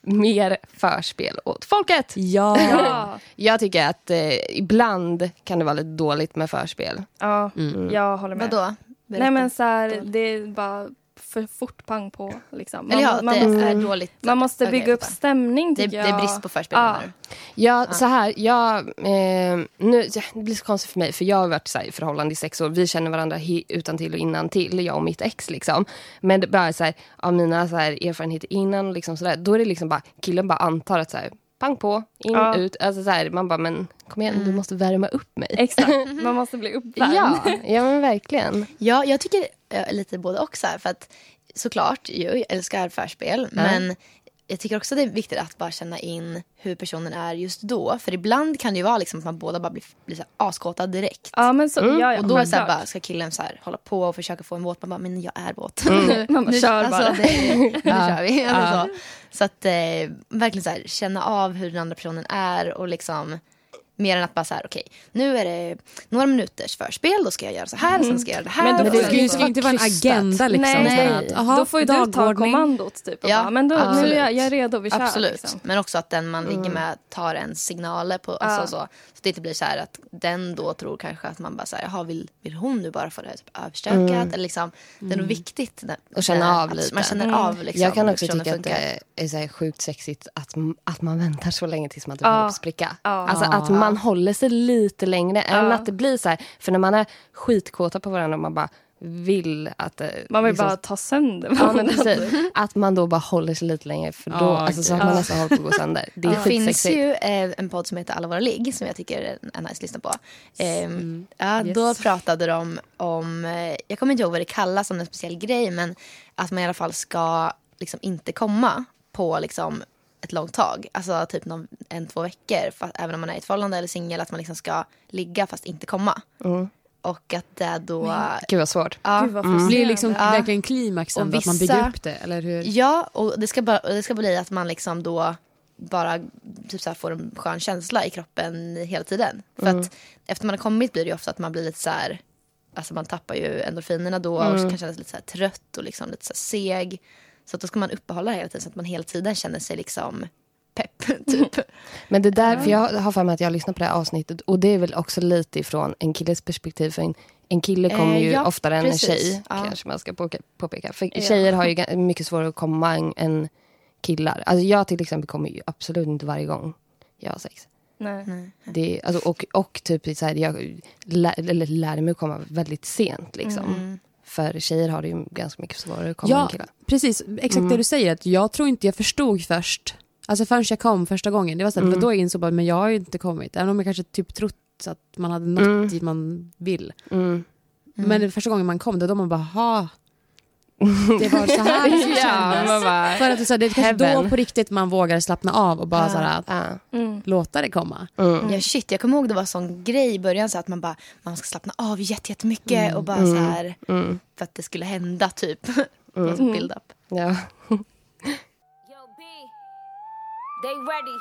mer förspel åt folket. Ja. Ja, Jag tycker att eh, ibland kan det vara lite dåligt med förspel. ja Mm. jag håller med. Vadå? Nej men så här, Dåligt. det är bara för fort pang på. Liksom. Eller ja, man, det måste, är dåligt. man måste Okej, bygga upp fattar. stämning Det, tycker det jag. är brist på förspel. Ja. menar du? Ja, så här, jag, eh, nu, ja, det blir så konstigt för mig, för jag har varit så här, i förhållande i sex år. Vi känner varandra he, utan till och innan till, jag och mitt ex liksom. Men det bara så här, av mina så här, erfarenheter innan, liksom, så där, då är det liksom bara, killen bara antar att så här, pang på, in, Ja. ut. Alltså så här, man bara, men kom igen, du måste värma upp mig. Exakt, man måste bli uppvärmd. Ja, ja men verkligen. Ja, jag tycker eh, lite både och så här, för att såklart, jag älskar förspel, men jag tycker också det är viktigt att bara känna in hur personen är just då. För ibland kan det ju vara liksom att man båda bara blir, blir så här askåta direkt. Ja, men så, Mm. ja, ja, Och då är det så här, självklart. bara, ska killen så här, hålla på och försöka få en våt. Man bara, men jag är våt. Man bara, Nu- kör alltså, bara. Det, nu kör vi. Alltså, så. så att eh, verkligen så här, känna av hur den andra personen är och liksom mer än att bara så här, okej, nu är det några minuters förspel, då ska jag göra så här, sen ska jag göra det här. Men då Men får det ska ju inte inte vara en krystat. agenda liksom. Nej, så här nej. att, aha, Då får ju du ta dagordning. kommandot typ och Ja, bara, men då, nu är absolut. jag, jag är redo, vi kör. Absolut, Liksom. men också att den man ligger med tar en signaler på, alltså, Ja. så, så det inte blir så här att den då tror kanske att man bara så här, jaha, vill, vill hon nu bara få det här typ överstökat? Eller liksom, det är nog viktigt där, Och känna av att lite. man känner Mm. av liksom, Jag kan hur också personen tycka att funkar. det är så här sjukt sexigt att, att man väntar så länge tills man typ Ja. håller på att spricka. Ja. Alltså att man håller sig lite längre än Ja. att det blir så här. För när man är skitkåta på varandra och man bara vill att... eh, Man vill liksom- bara ta sönder Ja, men varandra. precis. Att man då bara håller sig lite längre. För då, Ja, alltså, så gud. att man Ja. nästan håller på att gå sönder. Det är Det finns skitsexigt. ju eh, en podd som heter Alla våra ligg som jag tycker är, är nice att lyssna på. Ehm, ja, Yes. Då pratade de om, eh, jag kommer inte ihåg vad det kallas som en speciell grej, men att man i alla fall ska liksom inte komma på liksom ett långt tag. Alltså typ någon, en, två veckor, fast, även om man är i ett förhållande eller singel, att man liksom ska ligga fast inte komma. Mm. Och att det då... Gud vad svårt. Ja, Gud vad Det blir frustrerande. liksom Ja. verkligen klimaxen Och då, att man vissa- bygger upp det, eller hur? Ja, och det ska, bara, och det ska bli att man liksom då bara typ så här får en skön känsla i kroppen hela tiden. För att efter man har kommit blir det ju ofta att man blir lite så här, alltså man tappar ju endorfinerna då och kan känna sig lite så här trött och liksom lite så här seg. Så att då ska man uppehålla det hela tiden så att man hela tiden känner sig liksom pepp typ. Men det där, för jag har för mig att jag lyssnar på det här avsnittet och det är väl också lite ifrån en killes perspektiv. För en, en kille kommer Eh, ju ja, oftare än precis. en tjej, Ja. kanske man ska påpeka. påpeka. För tjejer har ju ga- mycket svårare att komma än, än killar. Alltså jag till exempel kommer ju absolut inte varje gång jag har sex. Nej. Det, alltså, och, och typ så här, jag lär, eller lär mig att komma väldigt sent liksom. För tjejer har det ju ganska mycket svårare att komma än Ja, killar. precis. Exakt det du säger. Att jag tror inte jag förstod först. Alltså förrän jag kom första gången. Det var så att Mm. då jag insåg bara, men jag har ju inte kommit. Även om jag kanske typ trott att man hade nått Mm. dit man vill. Mm. Men det första gången man kom, då, då man bara, ha. Det var så här det Ja, kändes. man bara, För att det, så, här, det är kanske då heaven. på riktigt man vågar slappna av och bara så här, att Ja. Mm. låta det komma. Mm. Ja shit, jag kommer ihåg det var en sån grej i början så att man bara, man ska slappna av jätte- jättemycket Mm. och bara så här Mm. för att det skulle hända typ. Mm. Build up. Ja. Yo, B, they ready.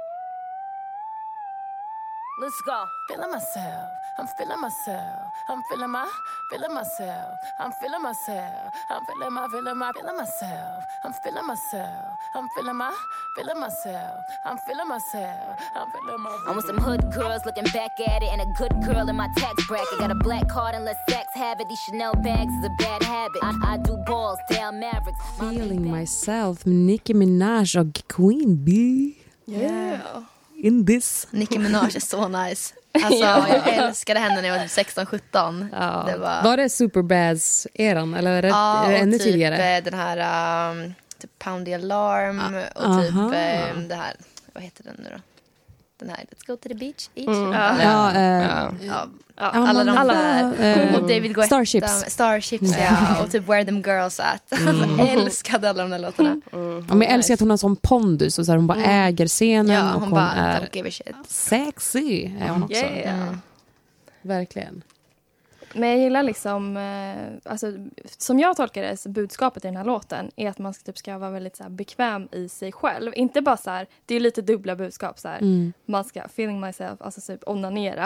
Let's go. Feeling myself, I'm feeling myself, I'm feeling my, feeling myself, I'm feeling myself, I'm feeling my, feeling my, feeling myself, I'm feeling myself, I'm feeling my, feeling myself, I'm feeling myself, I'm feeling my. I'm with some hood girls looking back at it, and a good girl in my tax bracket. Got a black card and let sex have it. These Chanel bags is a bad habit. I, I do balls, down Mavericks. My Feeling big bag- myself med Nicki Minaj och Queen Bee. Yeah. In this. Nicki Minaj är så nice. Alltså jag älskade henne när jag var typ sexton sjutton. Ja. Det var, Var det Superbads-eran? Eller är det, ja, är det och ännu typ tidigare? eh, den här um, typ Pound the Alarm och aha. typ eh, det här, vad heter den nu då? Den här Let's go to the beach. beach. Ja. Ja, eh, Ja. Ja, Ja, alla de alla, där. eh, Och David Guetta. Starships. Starships, ja. Och typ Where them girls at. Alltså, jag älskade alla de där låtarna. Ja, men jag älskar att hon har sån pondus och så här, hon bara äger scenen Ja, och hon hon bara, är don't give a shit. sexy. Är hon också. Yeah. Verkligen. Men jag gillar liksom, eh, alltså, som jag tolkar det, så budskapet i den här låten är att man ska, typ, ska vara väldigt så här, bekväm i sig själv. Inte bara så här, det är lite dubbla budskap så här. Mm. Man ska feeling myself, alltså typ onanera.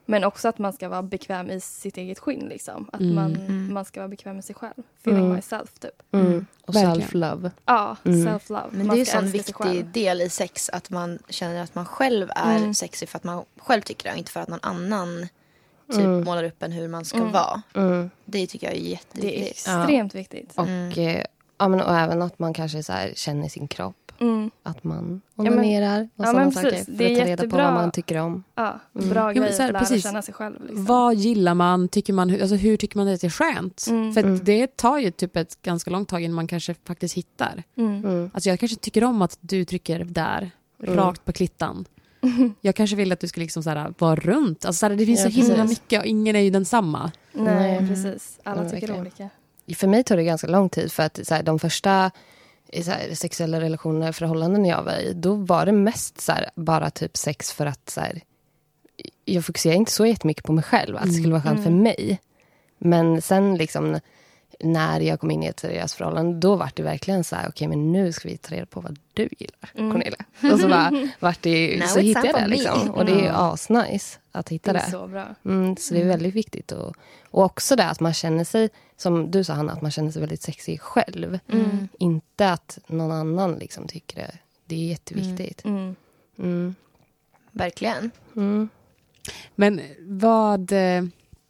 Men också att man ska vara bekväm i sitt eget skinn. Liksom. Att Mm. man, Mm. man ska vara bekväm med sig själv. Feeling Mm. myself, typ. Mm. Och Verkligen. self-love. Ja, Mm. self-love. Men man det är ju ska en sån älska sig själv. viktig del i sex att man känner att man själv är Mm. sexig för att man själv tycker det och inte för att någon annan typ Mm. målar upp en hur man ska Mm. vara. Mm. Det tycker jag är Det är jätteviktigt. extremt viktigt. Och, Mm. eh, ja, men, och även att man kanske så här, känner sin kropp. Mm. Att man men- onanerar och ja, sådana men saker. precis. För Det är att ta reda på jättebra. vad man tycker om. Ja, Mm. bra Ja, men grej så här, att lära precis. känna sig själv. Liksom. Vad gillar man? Tycker man alltså, hur tycker man att det är skönt? Mm. För att Mm. det tar ju typ ett ganska långt tag innan man kanske faktiskt hittar. Mm. Mm. Alltså jag kanske tycker om att du trycker där, Mm. rakt på klittan. Jag kanske vill att du ska liksom så här, vara runt. Alltså så här, det finns Ja, så himla precis. mycket och ingen är ju densamma. Nej, Nej. precis. Alla Ja, tycker verkligen. olika. För mig tog det ganska lång tid för att så här, de första så här, sexuella relationer, förhållanden jag var i, då var det mest så här, bara typ sex för att så här, jag fokuserade inte så jättemycket på mig själv, att det skulle vara skönt Mm. för mig. Men sen liksom när jag kom in i ett seriöst förhållande, då var det verkligen så här, okej, men nu ska vi ta reda på vad du gillar, Mm. Cornelia. Och så bara, vart det, Now så it's hittade time jag det for me. liksom. Och det är ju Mm. asnice att hitta Det det. är så bra. Mm, så det är väldigt viktigt. Och, och också det att man känner sig, som du sa Hanna, att man känner sig väldigt sexig själv. Mm. Inte att någon annan liksom tycker det. Det är jätteviktigt. Mm. Mm. Verkligen. Mm. Men vad... eh,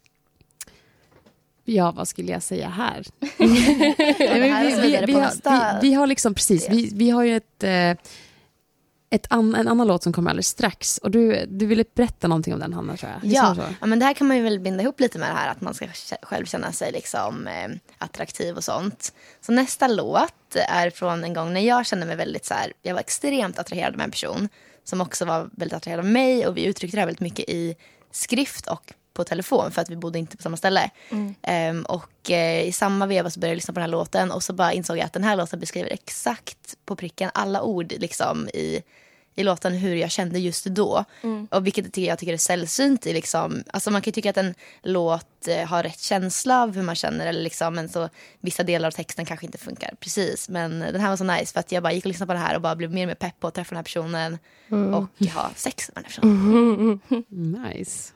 Ja, vad skulle jag säga här? Det här är så vi, vidare vi, på har, nästa. vi, vi har liksom precis, vi, vi har ju ett, eh, ett an, en annan låt som kommer alldeles strax. Och du, du ville berätta någonting om den, Hanna, tror jag. Visst Ja, var det så? ja, men det här kan man ju väl binda ihop lite med det här att man ska k- själv känna sig liksom eh, attraktiv och sånt. Så nästa låt är från en gång när jag kände mig väldigt så här, jag var extremt attraherad av en person som också var väldigt attraherad av mig, och vi uttryckte det här väldigt mycket i skrift och på telefon för att vi bodde inte på samma ställe. Mm. Ehm, och eh, i samma veva så började jag lyssna på den här låten och så bara insåg jag att den här låten beskriver exakt på pricken alla ord liksom i, i låten hur jag kände just då. Mm. Och vilket jag tycker, jag tycker är sällsynt i liksom, alltså man kan ju tycka att en låt eh, har rätt känsla av hur man känner eller liksom, men så vissa delar av texten kanske inte funkar precis, men den här var så nice för att jag bara gick och lyssnade på det här och bara blev mer och mer pepp på att träffa den här personen och ha sex med den här personen. Nice.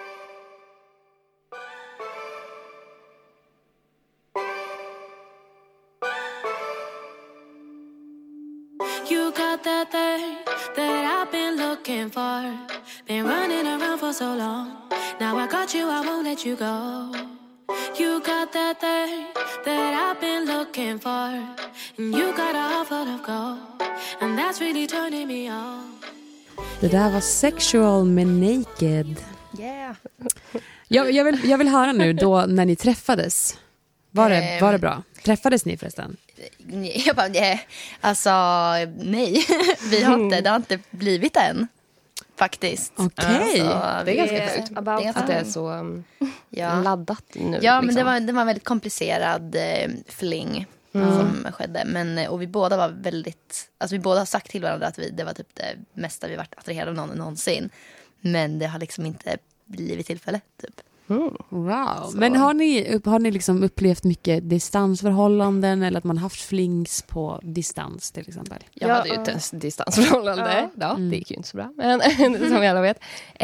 You got that thing that I've been looking for. Been running around for so long. Now I got you, I won't let you go. You got that thing that I've been looking for. And you got a heart full of gold. And that's really turning me on. Det där var Sexual med Naked. Yeah. Jag, jag, vill, jag vill höra nu då när ni träffades. Var det, Ehm. var det bra? Träffades ni förresten? Jag bara, nej. Alltså, nej. Vi har inte, det har inte blivit än. Faktiskt. Okej. Alltså, Det är ganska Det är sjukt. about Det är Att det är time. så um, Ja, laddat nu. ja men liksom. det var, det var en väldigt komplicerad eh, fling som skedde. Men, eh, och vi båda var väldigt, alltså vi båda har sagt till varandra att vi, det var typ det mesta vi varit attraherade av någon någonsin. Men det har liksom inte blivit tillfälle, typ. Mm. Wow. Men har ni, upp- har ni liksom upplevt mycket distansförhållanden eller att man haft flings på distans till exempel? Jag Ja, hade ju ja. ett ens distansförhållande. Ja. Mm. Det gick ju inte så bra. Men, som vi alla vet.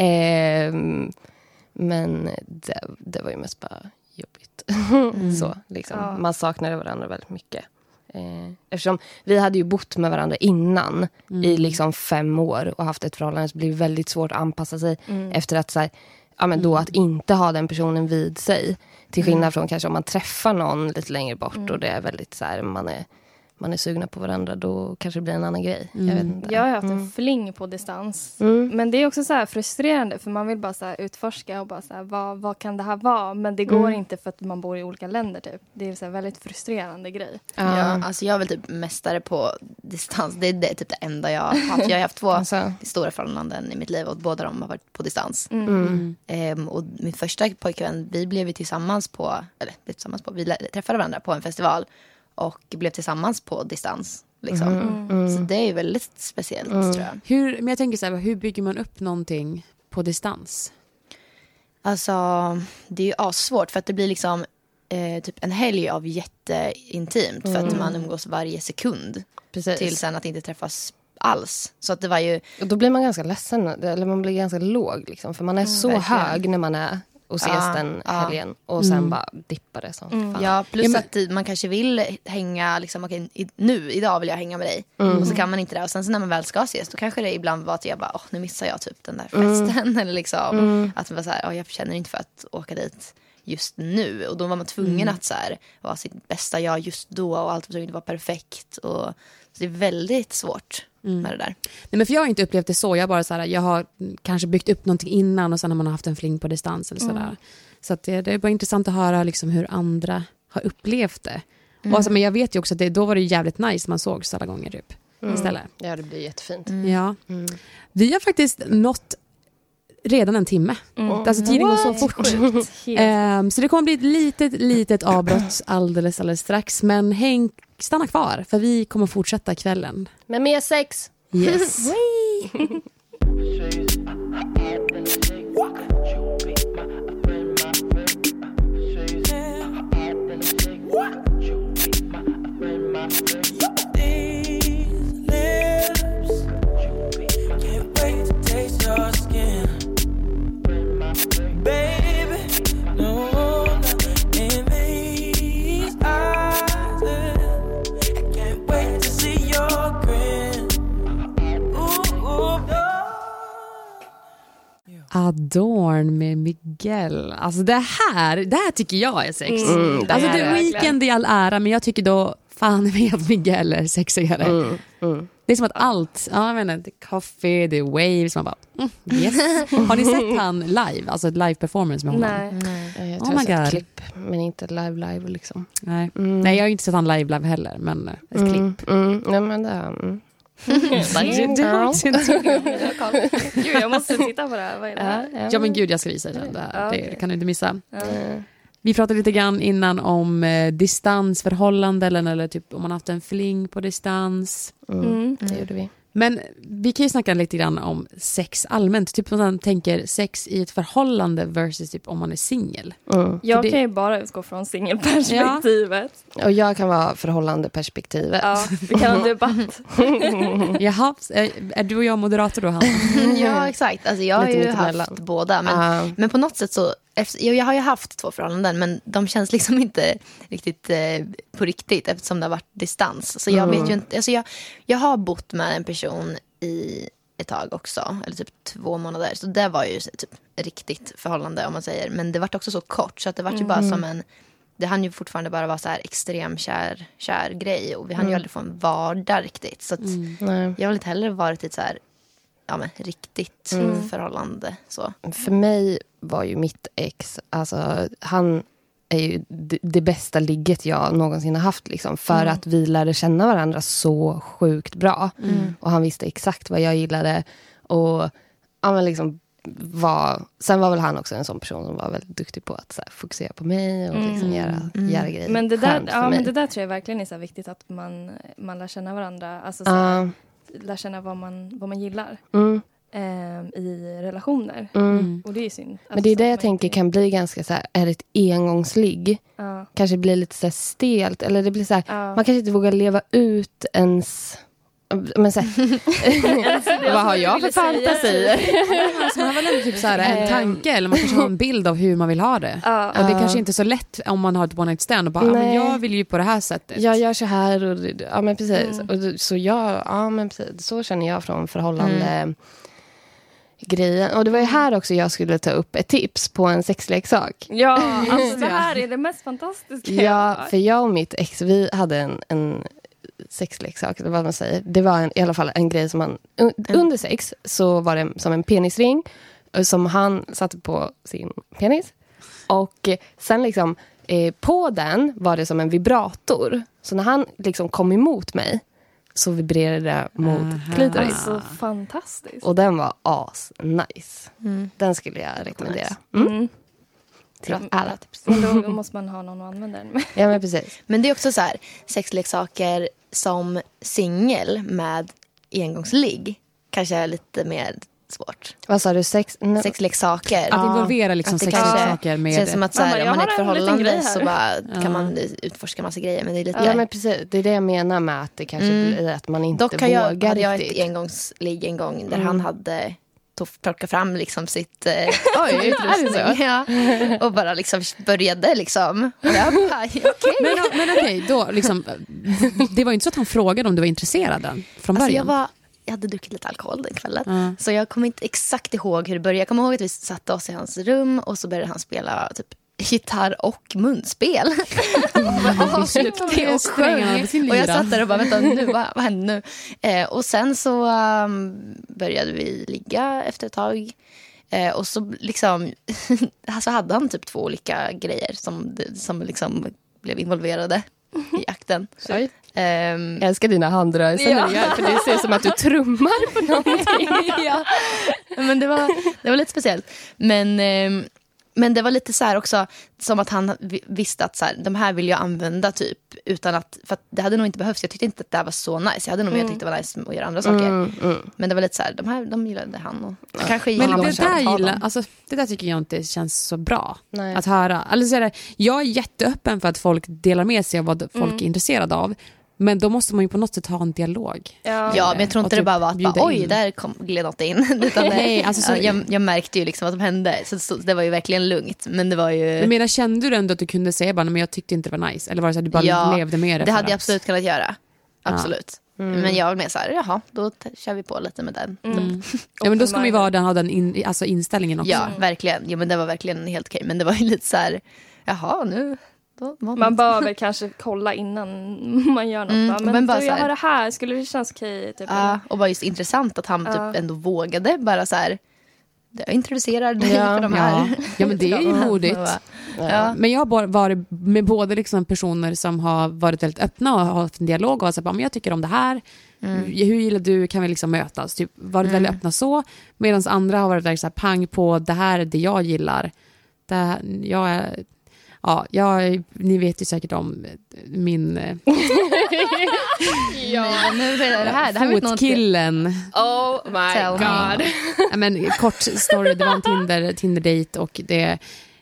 Ehm, men det, det var ju mest bara jobbigt. så, liksom. Ja. Man saknade varandra väldigt mycket. Eh, eftersom vi hade ju bott med varandra innan i liksom fem år och haft ett förhållande, så blev det väldigt svårt att anpassa sig efter att så här, ja, men då att inte ha den personen vid sig. Till skillnad från kanske om man träffar någon lite längre bort och det är väldigt så här, man är, man är sugna på varandra, då kanske det blir en annan grej. Jag vet inte. Jag har haft en fling på distans. Mm. Men det är också så här frustrerande för man vill bara så här utforska och bara så här, vad, vad kan det här vara? Men det går inte för att man bor i olika länder typ. Det är så här väldigt frustrerande grej. Ja, alltså jag är väl typ mästare på distans. Det är, det är typ det enda jag har haft. Jag har haft två Alltså. stora förhållanden i mitt liv och båda de har varit på distans. Mm. Ehm, och min första pojkvän, vi blev ju tillsammans på, eller blev tillsammans på, vi lä- träffade varandra på en festival och blev tillsammans på distans. Liksom. Så det är ju väldigt speciellt, tror jag. Hur, men jag tänker så här, hur bygger man upp någonting på distans? Alltså, det är ju assvårt för att det blir liksom eh, typ en helg av jätteintimt för att man umgås varje sekund. Precis. Till sen att inte träffas alls. Så att det var ju... Och då blir man ganska ledsen, eller man blir ganska låg liksom, för man är så verkligen. hög när man är och ses Ja, den ja. helgen och sen bara dippar det som fan. Ja, plus Ja, men- att man kanske vill hänga liksom, okej, i, nu, idag vill jag hänga med dig. Och så kan man inte det. Och sen så när man väl ska ses, då kanske det ibland var att jag bara, åh, nu missar jag typ den där festen. Eller liksom, att man var så här, åh, jag känner inte för att åka dit just nu. Och då var man tvungen att så här, vara sitt bästa jag just då. Och allt var tvungen att vara perfekt. Och, så det är väldigt svårt med det där. Nej, men för jag har inte upplevt det så. Jag bara så här, jag har kanske byggt upp någonting innan och sen har man haft en fling på distans eller sådär. Så att det, det är bara intressant att höra liksom hur andra har upplevt det. Och alltså, men jag vet ju också att det, då var det jävligt nice man sågs alla gånger typ. Istället. Ja, det blir jättefint. Ja. Vi har faktiskt nått redan en timme. Alltså tiden går så fort. Ehm, så det kommer bli ett litet, litet avbrott alldeles, alldeles strax. Men häng, stanna kvar för vi kommer fortsätta kvällen. Men mer sex! Yes. Adorn med Miguel. Alltså det här, det här tycker jag är sex. Mm, det alltså här The är Weeknd i all ära, men jag tycker då fan vet Miguel är sexigare. Mm, mm. Det är som att allt, ja, jag menar, det är coffee, det är waves, man bara, mm, yes. Har ni sett han live, alltså ett live performance med honom? Nej. Jag Oh tror my jag har God. sett klipp, men inte live live liksom. Nej. Mm. Nej, jag har inte sett han live live heller, men ett klipp. Mm, mm. Nej, men det mm. Gud, jag måste titta på det här. Vad är det här? Ja, Ja men gud, jag ska visa dig det här. Ja, Det okej. kan du inte missa. Mm. Vi pratade lite grann innan om eh, distansförhållanden eller typ om man haft en fling på distans. Mm. Mm. Det gjorde vi. Men vi kan ju snacka lite grann om sex allmänt. Typ om man tänker sex i ett förhållande versus typ om man är singel. Mm. Jag det- kan ju bara utgå från singelperspektivet. Och jag kan vara förhållande perspektivet. Ja, vi kan ha en debatt. Jaha, är, är du och jag moderator då, Hanna? Ja, exakt. Alltså, jag har Lite ju mittemellan. haft båda. Men, Ah. men på något sätt så... efter- Jag jag har ju haft två förhållanden, men de känns liksom inte riktigt eh, på riktigt eftersom det har varit distans. Så jag Mm. vet ju inte... Alltså jag, jag har bott med en person i ett tag också, eller typ två månader. Så det var ju så, typ riktigt förhållande om man säger. Men det var också så kort så att det var ju bara som en... Det hann ju fortfarande bara vara så här extrem kär, kär grej. Och vi hann ju aldrig få en vardag riktigt. Så att Nej. jag har lite hellre varit i ett så här... Ja, men riktigt förhållande. Så. För mig var ju mitt ex, alltså han är ju det, det bästa ligget jag någonsin har haft liksom, för att vi lärde känna varandra så sjukt bra. Och han visste exakt vad jag gillade och ja, men liksom var, sen var väl han också en sån person som var väldigt duktig på att så här, fokusera på mig och liksom göra, göra grejer Men det, där, skönt för ja, mig. men det där tror jag verkligen är så här viktigt att man, man lär känna varandra. Alltså så här, Ja, lär känna vad man, vad man gillar mm, eh, i relationer. mm. Och det är ju synd. Men det är Alltså, det så jag att man tänker inte- kan bli ganska så här, är det ett engångsligg? Ja. Kanske blir lite så här stelt. Eller det blir så här, Ja. man kanske inte vågar leva ut ens... Men så här, vad har jag för fantasi? Alltså, man har väl ändå typ så här en tanke eller man kanske har en bild av hur man vill ha det. Ja. Och det kanske inte är så lätt om man har ett one night stand och bara, ah, men Nej. jag vill ju på det här sättet. Jag gör så här och ja men precis. Och det- så jag, ja men precis. Så känner jag från förhållande grejen. Och det var ju här också jag skulle ta upp ett tips på en sexleksak. Ja, alltså det här är det mest fantastiska. Ja, för jag och mitt ex, vi hade en, en sexleksak, eller vad man säger. Det var en, i alla fall en grej som man... Un, under sex så var det som en penisring eh, som han satte på sin penis. Och eh, sen liksom eh, på den var det som en vibrator. Så när han liksom kom emot mig så vibrerade det mot Aha. klitoris. Alltså fantastiskt. Och den var as nice. Den skulle jag rekommendera. Mm. Mm. Till alla tips. Men då måste man ha någon att använda den med. Ja men precis. Men det är också så här, sexleksaker som singel med engångsligg kanske är lite mer svårt. Vad sa du? Sex? No. Sexleksaker. Att involvera liksom Att det kanske sexleksaker med... känns som att så här, Mamma, jag om man är har ett en liten grej förhållande här. så bara, Ja. kan man utforska massa grejer. Men det är lite Ja, men precis. Det är det jag menar med att det kanske Mm. blir att man inte Dock har jag, vågar hade jag ett riktigt. engångsligg en gång där Mm. han hade toff- plockat fram liksom sitt eh, Oj, är det så? ja, och bara liksom började liksom. Och jag bara, okej. Men, men okej, då liksom... Det var ju inte så att han frågade om du var intresserad den från Alltså jag, början. var, jag hade druckit lite alkohol den kvällen. Ja. Så jag kommer inte exakt ihåg hur det började. Jag kommer ihåg att vi satte oss i hans rum och så började han spela typ gitarr och munspel. Och var asduktig och Strängarna på sin sjöng. Och jag lyra. satt där och bara, vänta nu, vad, vad händer nu? Eh, och sen så um, började vi ligga efter ett tag. Eh, och så liksom, alltså hade han typ två olika grejer som, som liksom blev involverade i akten. Oj. Ehm, Jag älskar dina handrörelser Ja. när du gör, för det ser som att du trummar på någonting. ja. Men det var, det var lite speciellt. Men, ehm, men det var lite så här också, som att han vi- visste att så här, de här vill jag använda typ, utan att, för att det hade nog inte behövts. Jag tyckte inte att det här var så nice. Jag hade nog mer tyckt det var nice att göra andra saker. Mm, mm. Men det var lite så här, de här de gillade han och kanske Men gillade det de där, som gillar, dem. alltså, det där tycker jag inte känns så bra Nej. att höra. Alltså, så är det, jag är jätteöppen för att folk delar med sig av vad folk Mm. är intresserade av. Men då måste man ju på något sätt ha en dialog. Ja. Ja, men jag tror Och inte typ det bara var att bjuda bara, oj, in. där kom, gled något in. Utan det, Nej, alltså så- ja, jag, jag märkte ju liksom vad som hände. Så, så det var ju verkligen lugnt. Men det var ju... Men menar, kände du ändå att du kunde säga bara, "Nej, men jag tyckte inte det var nice"? Eller var det så att du bara Ja, levde med det? Det för hade jag att- absolut kunnat göra. Absolut. Men jag var med så här, jaha, då t- kör vi på lite med den. Mm. Ja, men då ska man ju vara den, ha den in, alltså inställningen också. Ja, verkligen. Jo, men det var verkligen helt okej. Men det var ju lite så här, jaha, nu... Då var Man bör väl kanske kolla innan man gör något. Mm, bara, men men bara du, så jag här- har det här, skulle det kännas okej? Typ, Ja, och var just intressant att han Ja. typ ändå vågade bara så här, jag introducerar dig Ja, för de Ja. här. ja, men det är ju modigt. Ja. Men jag har bara varit med både liksom personer som har varit väldigt öppna och har haft en dialog och sagt att jag tycker om det här. Hur gillar du, kan vi liksom mötas? Typ, varit väldigt öppna så. Medan andra har varit väldigt så här, pang på, det här är det jag gillar. Det här, jag är... Ja, jag, ni vet ju säkert om min eh, Ja, nu är det här. Det här vet något. fotkillen. Oh my Tell me. god. Ja, men, kort story, det var en Tinder, Tinder-date och det,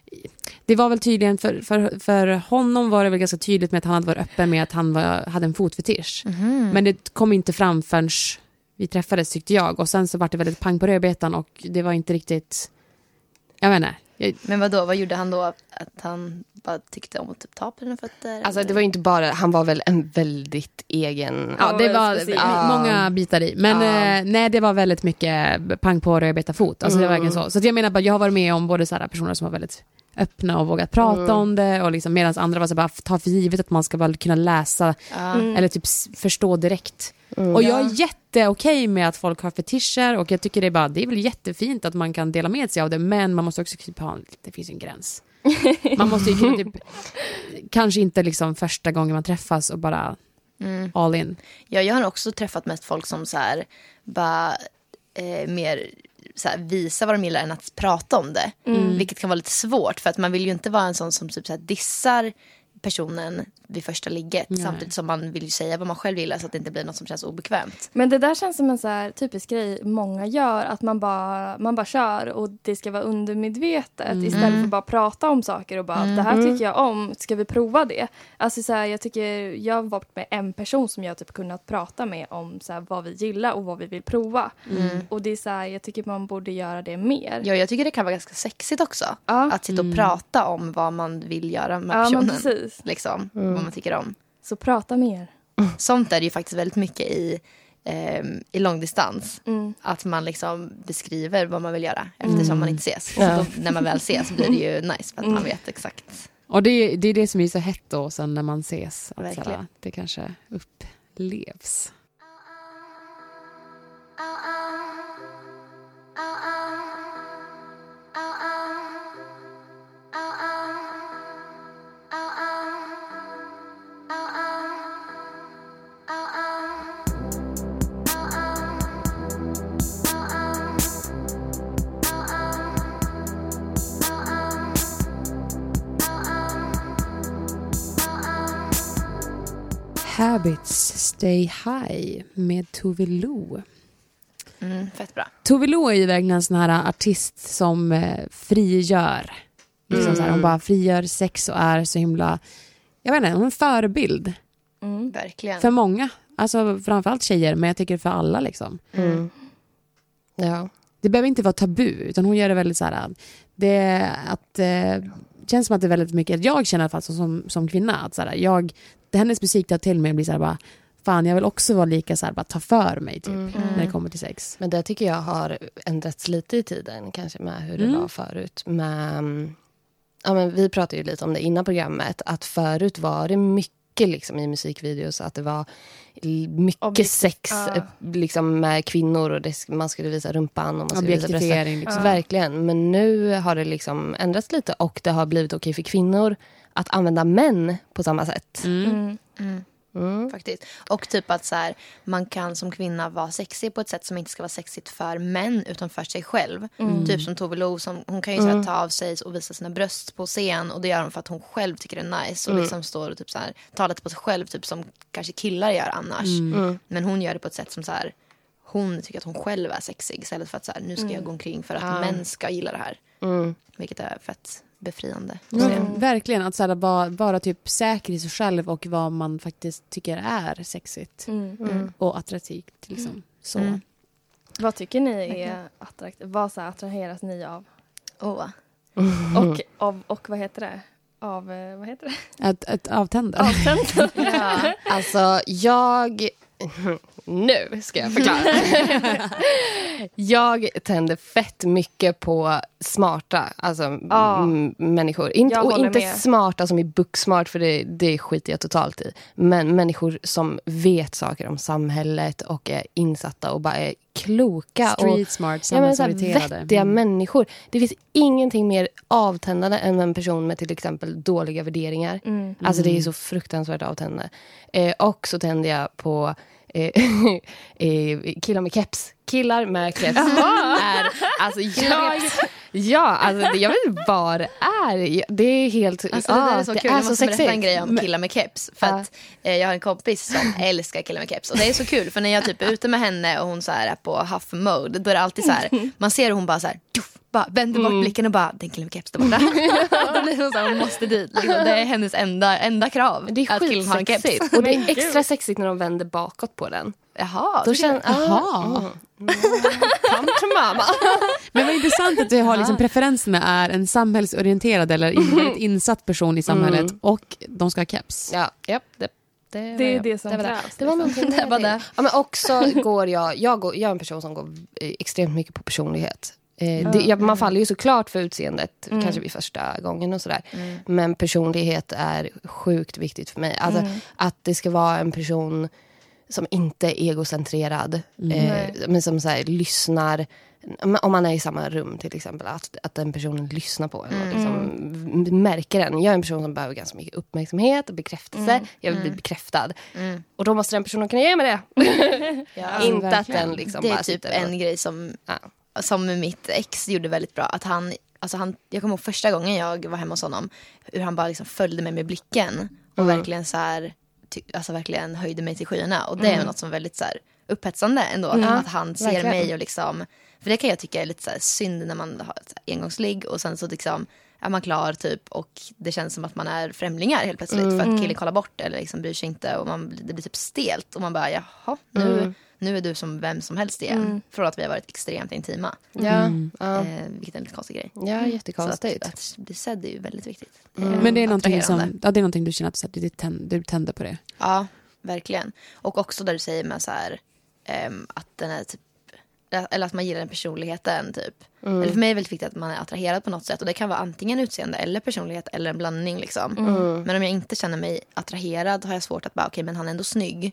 det var väl tydligen för, för, för honom var det väl ganska tydligt med att han hade varit öppen med att han var, hade en fotfetisch. Men det kom inte fram förrän vi träffades tyckte jag, och sen så var det väldigt pang på rödbetan och det var inte riktigt, jag vet inte. Jag, Men vad då? Vad gjorde han då? Att han bara tyckte om att typ ta på dina fötter? Alltså det var ju inte bara, han var väl en väldigt egen... Ja, det var speciellt. många bitar i. Men Ja. eh, nej, det var väldigt mycket pang på rödbeta fot. Alltså det var verkligen så. Så att jag menar bara, jag har varit med om både så här personer som var väldigt öppna och vågat prata om det, och liksom, medan andra var så bara ta för givet att man ska bara kunna läsa eller typ s- förstå direkt. Och jag är jätteokej med att folk har fetischer, och jag tycker det är bara, det är väl jättefint att man kan dela med sig av det, men man måste också typ ha en, det finns ju en gräns. Man måste ju kunna typ kanske inte liksom första gången man träffas och bara all in. Ja, jag har också träffat mest folk som så här, bara eh, mer så här, visa vad de gillar än att prata om det. Vilket kan vara lite svårt, för att man vill ju inte vara en sån som typ så här, dissar personen vid första ligget. Nej. Samtidigt som man vill ju säga vad man själv gillar, så att det inte blir något som känns obekvämt. Men det där känns som en så här typisk grej många gör. Att man bara, man bara kör och det ska vara undermedvetet. Istället för att bara prata om saker och bara, det här tycker jag om, ska vi prova det? Alltså så här, jag tycker, jag har varit med en person som jag typ kunnat prata med om så här, vad vi gillar och vad vi vill prova. Och det är så här, jag tycker man borde göra det mer. Ja, jag tycker det kan vara ganska sexigt också. Ja. Att sitta och prata om vad man vill göra med Ja, men personen. precis. Liksom, vad man tycker om. Så prata mer. Sånt är det ju faktiskt väldigt mycket i, ehm, i långdistans. Mm. Att man liksom beskriver vad man vill göra eftersom man inte ses. Så då, när man väl ses blir det ju nice för att man vet exakt. Och det, det är det som är så hett då sen när man ses. Att Verkligen. såhär, det kanske upplevs. Habits Stay High med Tove Lo. Mm, fett bra. Tove Lo är ju verkligen en sån här artist som eh, frigör. Liksom Mm. så här, hon bara frigör sex och är så himla... Jag vet inte, hon är en förebild Mm. Verkligen. för många. Alltså framförallt tjejer, men jag tycker för alla liksom. Mm. Ja. Det behöver inte vara tabu, utan hon gör det väldigt så här... Det, att, eh, känns som att det är väldigt mycket... Jag känner i alla fall som, som kvinna att så här, jag, det hennes musik tar till mig blir så här bara... Fan, jag vill också vara lika så här, bara ta för mig typ, Mm. när det kommer till sex. Men det tycker jag har ändrats lite i tiden, kanske med hur det Mm. var förut. Men, ja, men vi pratade ju lite om det innan programmet, att förut var det mycket liksom, i musikvideos, att det var l- mycket Objekt- sex ja. eh, liksom, med kvinnor och det, man skulle visa rumpan och man skulle visa brösten. Objektifiering liksom. Verkligen, men nu har det liksom ändrats lite och det har blivit okej för kvinnor att använda män på samma sätt. Mm. Mm. Mm, Mm. faktiskt. Och typ att så här, man kan som kvinna vara sexig på ett sätt som inte ska vara sexigt för män utan för sig själv. Mm. Typ som Tove Lo, som, hon kan ju så här, ta av sig och visa sina bröst på scen och det gör hon för att hon själv tycker det är nice och Mm. liksom står och typ så här, tar lite på sig själv typ som kanske killar gör annars. Mm. Men hon gör det på ett sätt som så här, hon tycker att hon själv är sexig istället för att så här, nu ska jag gå omkring för att Ja. män ska gilla det här. Mm. Vilket är fett befriande. Ja, verkligen, att så här, vara, vara typ säker i sig själv och vad man faktiskt tycker är sexigt Mm. Mm. och attraktivt. Liksom. Så. Mm. Vad tycker ni är attraktivt? Vad så här attraheras ni av? Åh. Och, av, och vad heter det? Av, eh, vad heter det? Att, att avtända. Avtänd. Ja. Alltså, jag... Nu ska jag förklara. Jag tänder fett mycket på smarta alltså, Ja. m- människor. Inte, Jag och håller inte med. smarta som är booksmart, för det, det skiter jag totalt i. Men människor som vet saker om samhället och är insatta och bara är kloka. och Street smart, Ja, men så här samhällsorienterade. vettiga Mm. människor. Det finns ingenting mer avtändande än en person med till exempel dåliga värderingar. Mm. Alltså det är så fruktansvärt avtändande. Eh, och så tänder jag på eh, eh, killar med keps. Killar med keps är, alltså jag, ja, alltså det, jag vet inte vad det är. Det är helt, Alltså det där är så det kul, är jag så måste berätta en sexigt. grej om killar med keps. För Ja. att eh, jag har en kompis som älskar killar med keps. Och det är så kul, för när jag typ är ute med henne och hon så här är på huff mode, då är det alltid så här, man ser hur hon bara så här, tuff, bara vänder bort blicken och bara, den killen med keps där borta. Då blir hon så här, hon måste dit. Liksom. Det är hennes enda, enda krav, Det är att killen har en keps. skitsexigt. Och det är extra sexigt när de vänder bakåt på den. Jaha, Då känner Jaha. come to mama. Men vad intressant att du har liksom, preferenserna är en samhällsorienterad eller in, väldigt insatt person i samhället Mm. och de ska ha keps. Ja, ja det, det, Det är var- det som var krävs. Det var liksom. någonting Det var det. Ja, men också går jag, jag, går, jag är en person som går eh, extremt mycket på personlighet. Eh, det, ja, man faller ju såklart för utseendet, Mm. kanske vid första gången och sådär. Mm. Men personlighet är sjukt viktigt för mig. Alltså, Mm. att det ska vara en person som inte är egocentrerad. Eh, Nej. men som så här, lyssnar. Om man är i samma rum till exempel. Att, att den personen lyssnar på en och liksom m- märker den. Jag är en person som behöver ganska mycket uppmärksamhet och bekräftelse. Mm. Jag vill bli bekräftad. Mm. Och då måste den personen kunna ge mig det. Ja. Inte att verkligen. den liksom Det är bara typ sitter och- en grej som, Ja. som mitt ex gjorde väldigt bra. Att han, alltså han, jag kommer ihåg första gången jag var hemma hos honom, hur han bara liksom följde mig med blicken och Mm. verkligen så här, ty, alltså verkligen höjde mig till skyarna. Och det är Mm. något som är väldigt så här upphetsande ändå. Mm. Att han ser Verkligen. mig och liksom, för det kan jag tycka är lite så här synd när man har ett så här engångsligg och sen så liksom är man klar typ och det känns som att man är främlingar helt plötsligt för att killen kollar bort eller liksom bryr sig inte och man, det blir typ stelt och man bara jaha, nu, Mm. nu är du som vem som helst igen. Mm. Från att vi har varit extremt intima. Ja, ja. Eh, vilket är en lite konstig grej. ja, Så att, jättekonstigt. att bli sedd är ju väldigt viktigt. Mm. Eh, Men det är, någonting attraherande. som, ja, det är någonting du känner att så här, du, tänd, du tänder på det. Ja, verkligen. Och också där du säger med så här, ehm, att den är typ, eller att man gillar den personligheten typ. Mm. Eller för mig är det väldigt viktigt att man är attraherad på något sätt. Och det kan vara antingen utseende eller personlighet eller en blandning liksom. Mm. Men om jag inte känner mig attraherad har jag svårt att bara, okej men han är ändå snygg.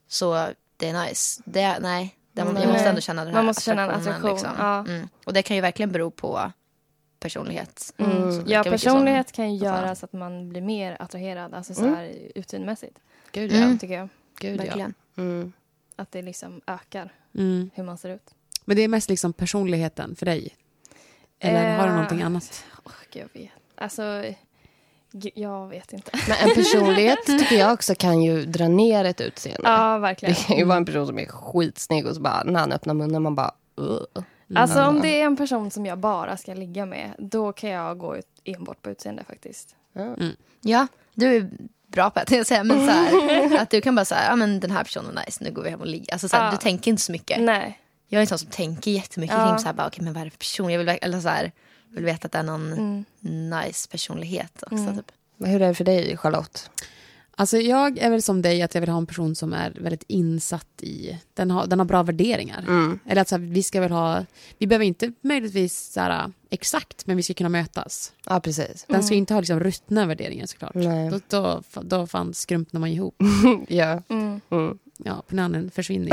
Så det är nice. Det, nej, det, jag Nej. måste ändå känna den här Man måste känna en attraktionen, attraktion, ja. Mm. Och det kan ju verkligen bero på personlighet. Mm. Så Ja, lika mycket personlighet kan ju vad fan. göra så att man blir mer attraherad, alltså så Mm. här utseendemässigt, Gud, Mm. ja. tycker jag. Gud, ja. Verkligen. Mm. Att det liksom ökar Mm. hur man ser ut. Men det är mest liksom personligheten för dig? Eller har du Eh, någonting annat? Åh, gud, jag vet. Alltså, G- Jag vet inte. Men en personlighet tycker jag också kan ju dra ner ett utseende. Ja, verkligen. Det kan ju vara en person som är skitsnygg och så bara, när han öppnar munnen man bara... Uh. Alltså om det är en person som jag bara ska ligga med, då kan jag gå ut enbart på utseende faktiskt. Mm. Ja, du är bra på att jag säga, men så här, att du kan bara säga, ja men den här personen är nice, nu går vi hem och ligger. Alltså så här, Ja. du tänker inte så mycket. Nej. Jag är en sån som tänker jättemycket Ja. kring så här, bara, okej, men vad är det för person? Jag vill, eller så här, vill veta att det är någon Mm. nice personlighet också. Mm. Typ. Men hur är det för dig, Charlotte? Alltså jag är väl som dig att jag vill ha en person som är väldigt insatt i, den har, den har bra värderingar. Mm. Eller att så här, vi ska väl ha, vi behöver inte möjligtvis så här, exakt, men vi ska kunna mötas. Ja, precis. Den ska inte ha liksom ruttna värderingar såklart. Nej. Då, då, då fan skrumpnar man ihop. Ja. Mm. Mm. Ja, bananen försvinner.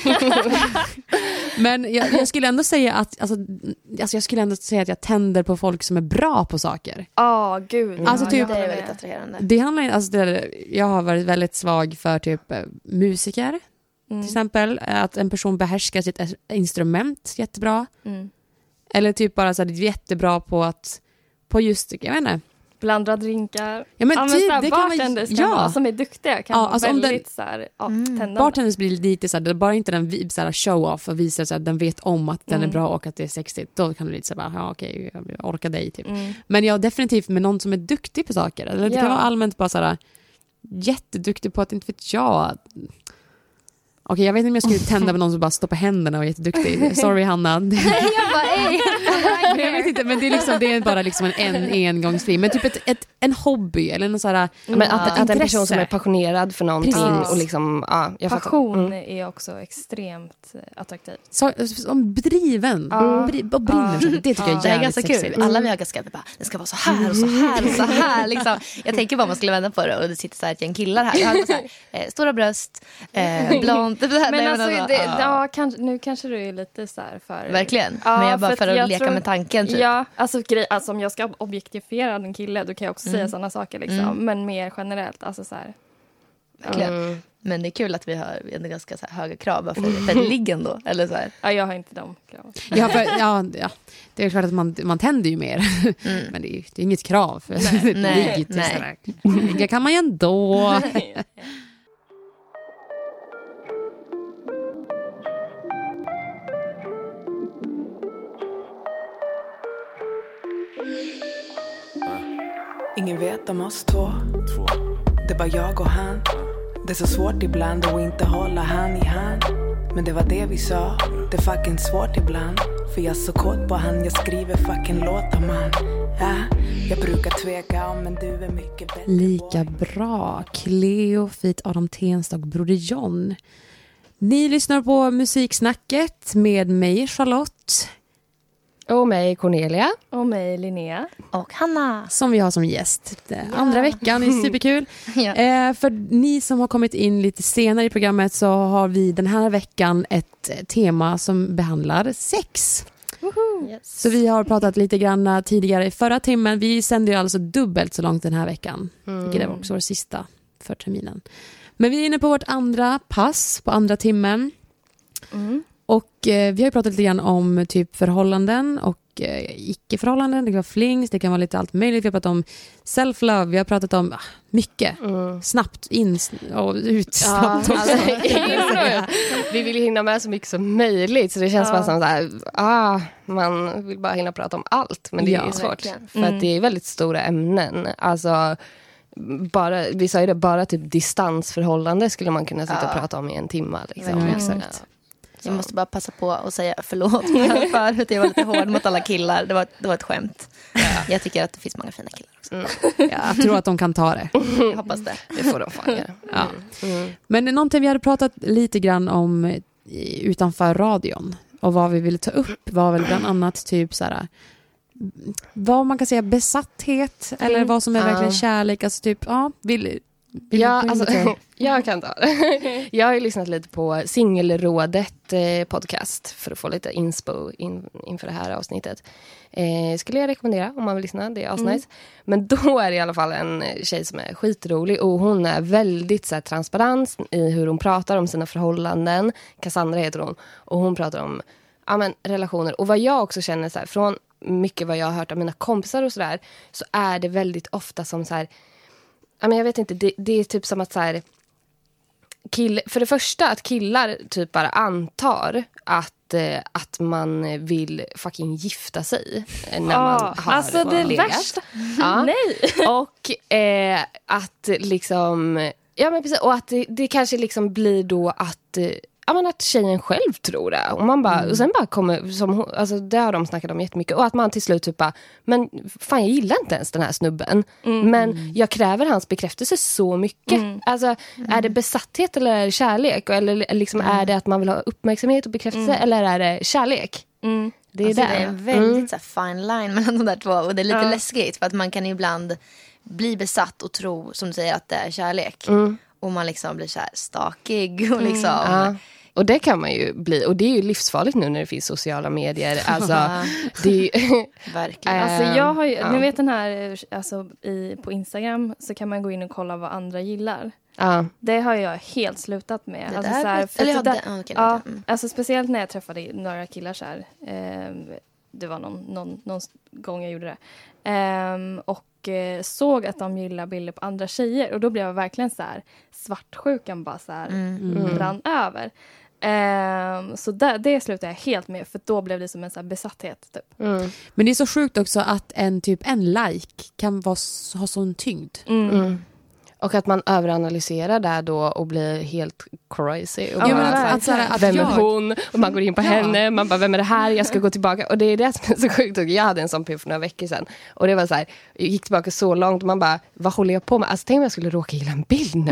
Men jag, jag skulle ändå säga att alltså, alltså jag skulle ändå säga att jag tänder på folk som är bra på saker. Ja, gud. Alltså ja, typ- jag Det är håller väldigt med. attraherande. Det handlar ju- alltså det, jag har varit väldigt svag för typ eh, musiker Mm. till exempel, att en person behärskar sitt es- instrument jättebra, Mm. eller typ bara så här, jättebra på att på just, jag vet inte. Blandra drinkar. Ja, men Ja, men typ, så här, det kan vara- bartenders kan ja. vara, som är duktiga kan Ja, vara alltså om väldigt den- så här, ja, Mm. tändande. Bartenders blir lite så här, det är bara inte den vi- så här show-off och visar så att den vet om att den Mm. är bra och att det är sexigt. Då kan du lite så här, ja okej, jag orkar dig typ. Mm. Men jag definitivt med någon som är duktig på saker. Eller det Ja. kan vara allmänt bara så här, jätteduktig på att, inte vet jag. Okej, jag vet inte om jag skulle tända på någon som bara stoppar händerna och är jätteduktig. Sorry Hanna. Jag bara, ej. Jag vet inte, men det är, liksom, det är bara liksom en, en engångsfilm. Men typ ett, ett, en hobby eller en sån här, Men att, att en intresse. person som är passionerad för någonting Precis. och liksom, ja, jag fattar. Passion Mm. är också extremt eh, attraktivt. så, som driven. Ja. Bri, och brinner. Ja. Det tycker jag är Ja. Det är jävligt ganska sexigt. kul. Alla vi har ganska bara, det ska vara så här och så här och så här. Liksom. Jag tänker bara om man skulle vända på det och det sitter så här ett gäng killar här. Jag har så här eh, stora bröst, eh, blont. Men Nej, alltså, alltså, det, ja. ja, kanske, nu kanske du är lite så här för... Verkligen. Ja, men jag bara för för att att jag leka tror- med tanken typ. Ja, alltså, grej, alltså om jag ska objektifiera en kille då kan jag också säga sådana saker liksom. Mm. Men mer generellt, alltså så här. Verkligen. Mm. Men det är kul att vi har vi har ganska så här höga krav bara för, för ett ligg ändå. Eller så här. Ja, jag har inte de kraven. Ja, för, ja, ja, det är klart att man, man tänder ju mer. Mm. Men det är, det är inget krav. För Nej, ligg, det är nej. sådär. Ligga kan man ju ändå. Ingen vet om oss två. Det är bara jag och han. Det är så svårt ibland att inte hålla hand i hand. Men det var det vi sa. Det är fucking svårt ibland. För jag är så kåt på han. Jag skriver fucking låtar man. Ja, jag brukar tveka men du är mycket bättre. Lika bra. Cleo, Fit, Adam Tensta och Broder John. Ni lyssnar på Musiksnacket med mig, Charlotte. Och mig, Cornelia. Och mig, Linnea. Och Hanna. Som vi har som gäst. Det är andra veckan, det är superkul. Ja. Eh, för ni som har kommit in lite senare i programmet så har vi den här veckan ett eh, tema som behandlar sex. Yes. Så vi har pratat lite grann tidigare i förra timmen. Vi sänder ju alltså dubbelt så långt den här veckan. Vilket är också vår sista för terminen. Men vi är inne på vårt andra pass på andra timmen. Mm. Och eh, vi har ju pratat lite grann om typ förhållanden och eh, icke-förhållanden. Det kan vara flings, det kan vara lite allt möjligt. Vi har pratat om self-love, vi har pratat om ah, mycket. Mm. Snabbt in och ut. Ja, Snabbt också. alltså, vi vill ju hinna med så mycket som möjligt. Så det känns Ja. bara som så här, ah, man vill bara hinna prata om allt. Men det Ja, är svårt. verkligen. För Mm. att det är väldigt stora ämnen. Alltså, bara, vi sa ju det, bara typ distansförhållande skulle man kunna sitta Ja. och prata om i en timme. Liksom. Ja, Mm. exakt. Jag måste bara passa på och säga förlåt för att jag var lite hård mot alla killar. Det var, det var ett skämt. Jag tycker att det finns många fina killar också. Ja, jag tror att de kan ta det. Jag hoppas det. Det får de fan göra. Ja. Mm. Men någonting vi hade pratat lite grann om i- utanför radion och vad vi ville ta upp var väl bland annat typ så här, vad man kan säga besatthet eller vad som är Ja. verkligen kärlek, alltså typ ja, vill, vill Ja, vill alltså, lite- jag kan ta det. Jag har ju lyssnat lite på Singelrådet eh, podcast för att få lite inspo in, inför det här avsnittet. Eh, skulle jag rekommendera om man vill lyssna, det är asnice. Mm. Men då är det i alla fall en tjej som är skitrolig och hon är väldigt så här, transparent i hur hon pratar om sina förhållanden. Cassandra heter hon och hon pratar om ja, men, relationer. Och vad jag också känner så här, från mycket vad jag har hört av mina kompisar och sådär, så är det väldigt ofta som så här, ja, men jag vet inte, det, det är typ som att så här, kill, för det första att killar typ bara antar att, eh, att man vill fucking gifta sig när man Ah, har alltså det legat. värsta. Ja. Nej. Och eh, att liksom, ja men precis, och att det, det kanske liksom blir då att eh, ja, men att tjejen själv tror det. Och, man bara, mm. och sen bara kommer, som hon, alltså det har de snackat om jättemycket. Och att man till slut typ bara, men fan jag gillar inte ens den här snubben. Mm. Men jag kräver hans bekräftelse så mycket. Mm. Alltså mm. är det besatthet eller är det kärlek? Eller liksom mm. är det att man vill ha uppmärksamhet och bekräftelse mm. eller är det kärlek? Mm. Det är, alltså, det. det är en väldigt mm. så här, fine line mellan de där två. Och det är lite ja. läskigt för att man kan ibland bli besatt och tro, som du säger, att det är kärlek. Mm. Och man liksom blir så här stakig och liksom... Mm. Ja. Och det kan man ju bli. Och det är ju livsfarligt nu när det finns sociala medier. Alltså, det är ju... Verkligen. Alltså jag har ju, ja. ni vet den här, alltså i, på Instagram så kan man gå in och kolla vad andra gillar. Ja. Det har jag helt slutat med. Det alltså, där, så här, för eller det ja, där, det, ah, okay, ja, mm. alltså speciellt när jag träffade några killar så här. Eh, det var någon, någon, någon gång jag gjorde det. Eh, och eh, såg att de gillar bilder på andra tjejer. Och då blev jag verkligen så här, svartsjukan bara så här Mm. brann över. Um, så där, det slutade jag helt med, för då blev det som en så här besatthet typ. Mm. Men det är så sjukt också att en typ en like kan vara, ha sån tyngd. Mm. Mm. Och att man överanalyserar där då och blir helt crazy. Och Ja, bara, men att, att, att, så här, att vem är jag, hon? Och man går in på Ja. henne. Man bara, vem är det här? Jag ska gå tillbaka. Och det är det som är så sjukt. Jag hade en sån period för några veckor sedan. Och det var så här, jag gick tillbaka så långt. Och man bara, vad håller jag på med? Alltså tänk om jag skulle råka gilla en bild nu.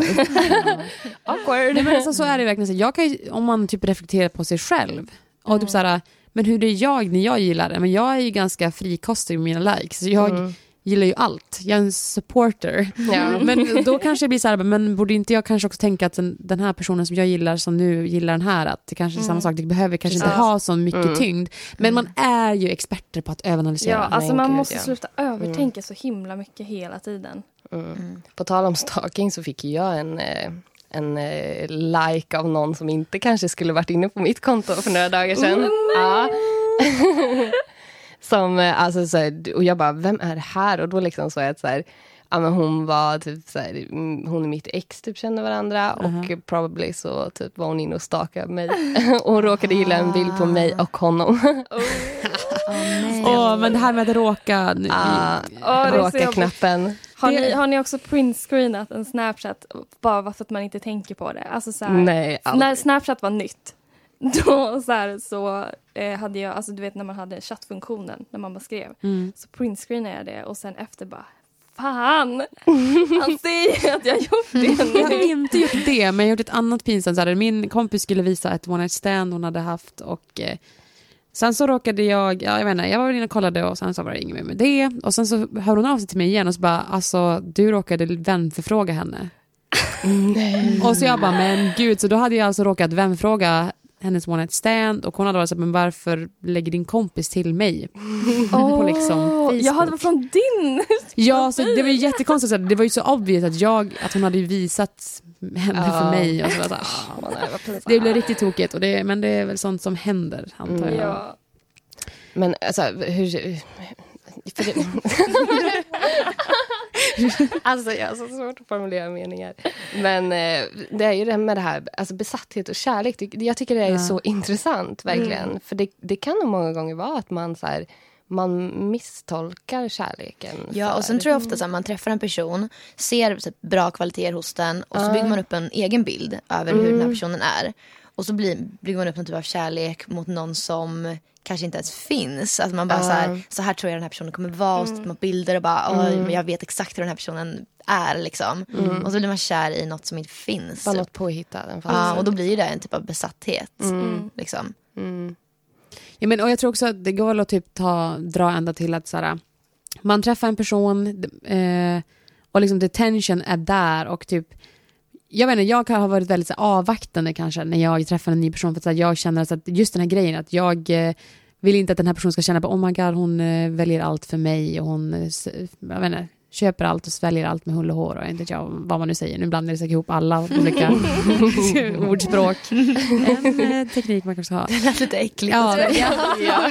Awkward. Nej, men alltså, så är det verkligen. Så jag kan ju, om man typ reflekterar på sig själv. Och Mm. typ så här, men hur är jag när jag gillar det? Men jag är ju ganska frikostig med mina likes. Så jag Mm. gillar ju allt. Jag är en supporter. Ja. Men då kanske det blir så här, men borde inte jag kanske också tänka att den, den här personen som jag gillar som nu gillar den här, att det kanske är samma Mm. sak. Det behöver kanske Precis. inte ha så mycket Mm. tyngd. Men man är ju experter på att överanalysera. Ja, alltså Men man gud, måste ja. sluta övertänka så himla mycket hela tiden. Mm. På tal om stalking så fick jag en, eh, en eh, like av någon som inte kanske skulle varit inne på mitt konto för några dagar sedan. Ja. Som, eh, alltså, så här, och jag bara, vem är det här? Och då liksom så att så här, ja, men hon var typ så här, mm, hon och mitt ex typ kände varandra. Uh-huh. Och probably så typ var hon inne och stakade mig. Och hon råkade gilla en bild på mig och honom. Åh, men det här med att råka... Nu, Ah, Åh, det är så jobbigt. råka-knappen. Har, Det- ni, har ni också printscreenat en Snapchat bara för att man inte tänker på det? Alltså så här, Nej, aldrig. när Snapchat var nytt, då så, här, så eh, hade jag, alltså du vet när man hade chattfunktionen, när man bara skrev, Mm. så printscreenade jag det och sen efter bara, fan, han säger att jag gjort det Jag nu. har inte gjort det, men jag har gjort ett annat pinsamt. Så här, min kompis skulle visa ett one night stand hon hade haft och eh, sen så råkade jag, ja, jag vet inte, jag var inne och kollade och sen så var det inget mer med det. Och sen så hör hon av sig till mig igen och så bara, alltså du råkade vänförfråga henne. Nej. Och så jag bara, men gud, så då hade jag alltså råkat vänförfråga hennes one night stand och hon hade varit så här, men varför lägger din kompis till mig? Åh, På liksom Facebook. jag hade varit från din. Ja, så det var ju jättekonstigt. Så det var ju så obvious att, jag, att hon hade ju visat henne Ja. för mig. Och så var det, så här, det blev riktigt tokigt. Och det, men det är väl sånt som händer, antar jag. Ja. Men alltså, hur... För det, alltså jag har så svårt att formulera meningar. Men eh, det är ju det med det här, alltså besatthet och kärlek. Det, jag tycker det är Ja. så intressant, verkligen. Mm. För det, det kan nog många gånger vara att man så här, man misstolkar kärleken. Ja, för- och sen tror jag ofta att man träffar en person, ser typ, bra kvaliteter hos den och så Ja. bygger man upp en egen bild över hur Mm. den här personen är. Och så blir, bygger man upp någon typ av kärlek mot någon som kanske inte ens finns. Alltså man bara Ja. så här, så här tror jag den här personen kommer vara. Och så tittar man på bilder och bara, oj, Mm. men jag vet exakt hur den här personen är liksom. Mm. Och så blir man kär i något som inte finns. Bara något påhittat. Ja, och då blir ju det en typ av besatthet. Mm. Liksom. Mm. Ja, men, och jag tror också att det går att typ ta, dra ända till att så här, man träffar en person eh, och liksom the tension är där och typ jag vet inte, jag har varit väldigt så här, avvaktande kanske när jag träffar en ny person för att så här, jag känner att just den här grejen att jag eh, vill inte att den här personen ska känna på oh my god, hon eh, väljer allt för mig och hon eh, jag vet inte, köper allt och sväljer allt med hull och hår och inte jag vad man nu säger. Nu blandar det sig ihop alla olika ordspråk. En eh, teknik man kanske har. Det lät lite äckligt. Ja, ja, ja.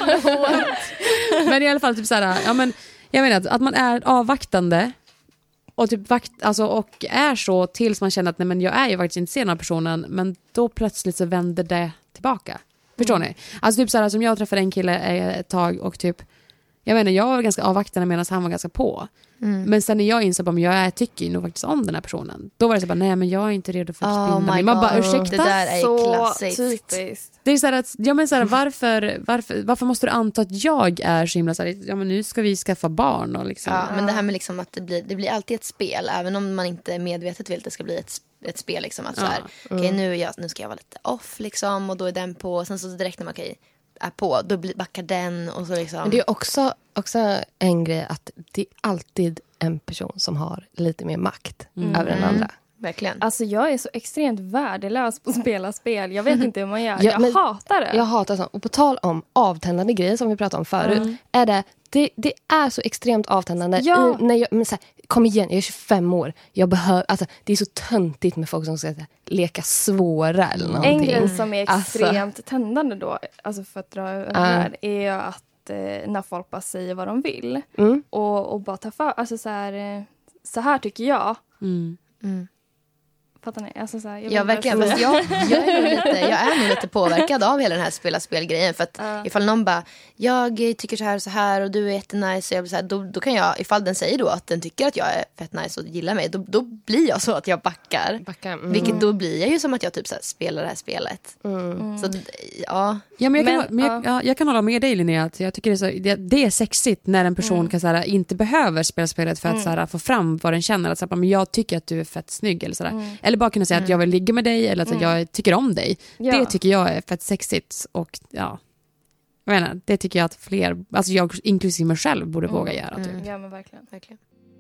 Men i alla fall typ så här, ja men jag menar att, att man är avvaktande och typ vakt, alltså, och är så tills man känner att nej men jag är ju faktiskt intresserad av personen, men då plötsligt så vänder det tillbaka. Förstår mm. ni? Alltså typ så här som jag träffade en kille ett tag och typ jag menar jag var ganska avvaktande medan han var ganska på. Mm. Men sen när jag insåg att jag, jag tycker nog faktiskt om den här personen. Då var det så bara, nej men jag är inte redo för att oh binda mig. Man bara, ursäkta. Det där är så klassiskt. typiskt. Det är så här att, ja men så här, varför, varför, varför måste du anta att jag är så himla så här, ja men nu ska vi skaffa barn och liksom. Ja, men det här med liksom att det blir, det blir alltid ett spel, även om man inte medvetet vill att det ska bli ett, ett spel liksom. Att så här, ja. okej nu, är jag, nu ska jag vara lite off liksom, och då är den på, och sen så direkt när man okej, är på, då blir, backar den och så liksom. Men det är också, också en grej att det är alltid en person som har lite mer makt Mm. över den andra. Verkligen. Alltså jag är så extremt värdelös på att spela spel. Jag vet inte hur man gör. Ja, jag men hatar det. Jag hatar sånt. Och på tal om avtändande grejer som vi pratade om förut. Mm. Är det, det, det är så extremt avtändande. Ja. I, när jag, men så här, kom igen, jag är tjugofem år. Jag behöver, alltså, det är så töntigt med folk som ska här, leka svåra eller någonting. En grej som är Alltså. extremt tändande då, alltså för att dra över Uh. det här, är ju att eh, när folk bara säger vad de vill. Mm. Och, och bara ta för, alltså så här, eh, så här tycker jag. Mm. Mm. Fattar ni? Alltså så här, jag Ja, vill bara verkligen. säga- Fast jag, jag, är nog lite, jag är nog lite påverkad av hela den här spela-spel-grejen. För att Ja. ifall någon bara, jag tycker så här och så här och du är jättenice. Och jag blir så här, då, då kan jag, ifall den säger då att den tycker att jag är fett nice och gillar mig, då, då blir jag så att jag backar. Backa, mm. Vilket då blir jag ju som att jag typ så här, spelar det här spelet. Mm. Så ja. Ja, men jag, kan, Men, men jag, ja, jag kan hålla med dig Linnea att jag tycker det är, så, det, det är sexigt när en person kan, så här, inte behöver spela spelet för att så här, få fram vad den känner. Att, så här, men jag tycker att du är fett snygg eller, så där. Eller bara kunna säga att jag vill ligga med dig eller att mm. jag tycker om dig. Ja. Det tycker jag är fett sexigt och ja, jag menar, det tycker jag att fler, alltså jag inklusive mig själv borde våga göra. Typ. Ja, men verkligen. Verkligen.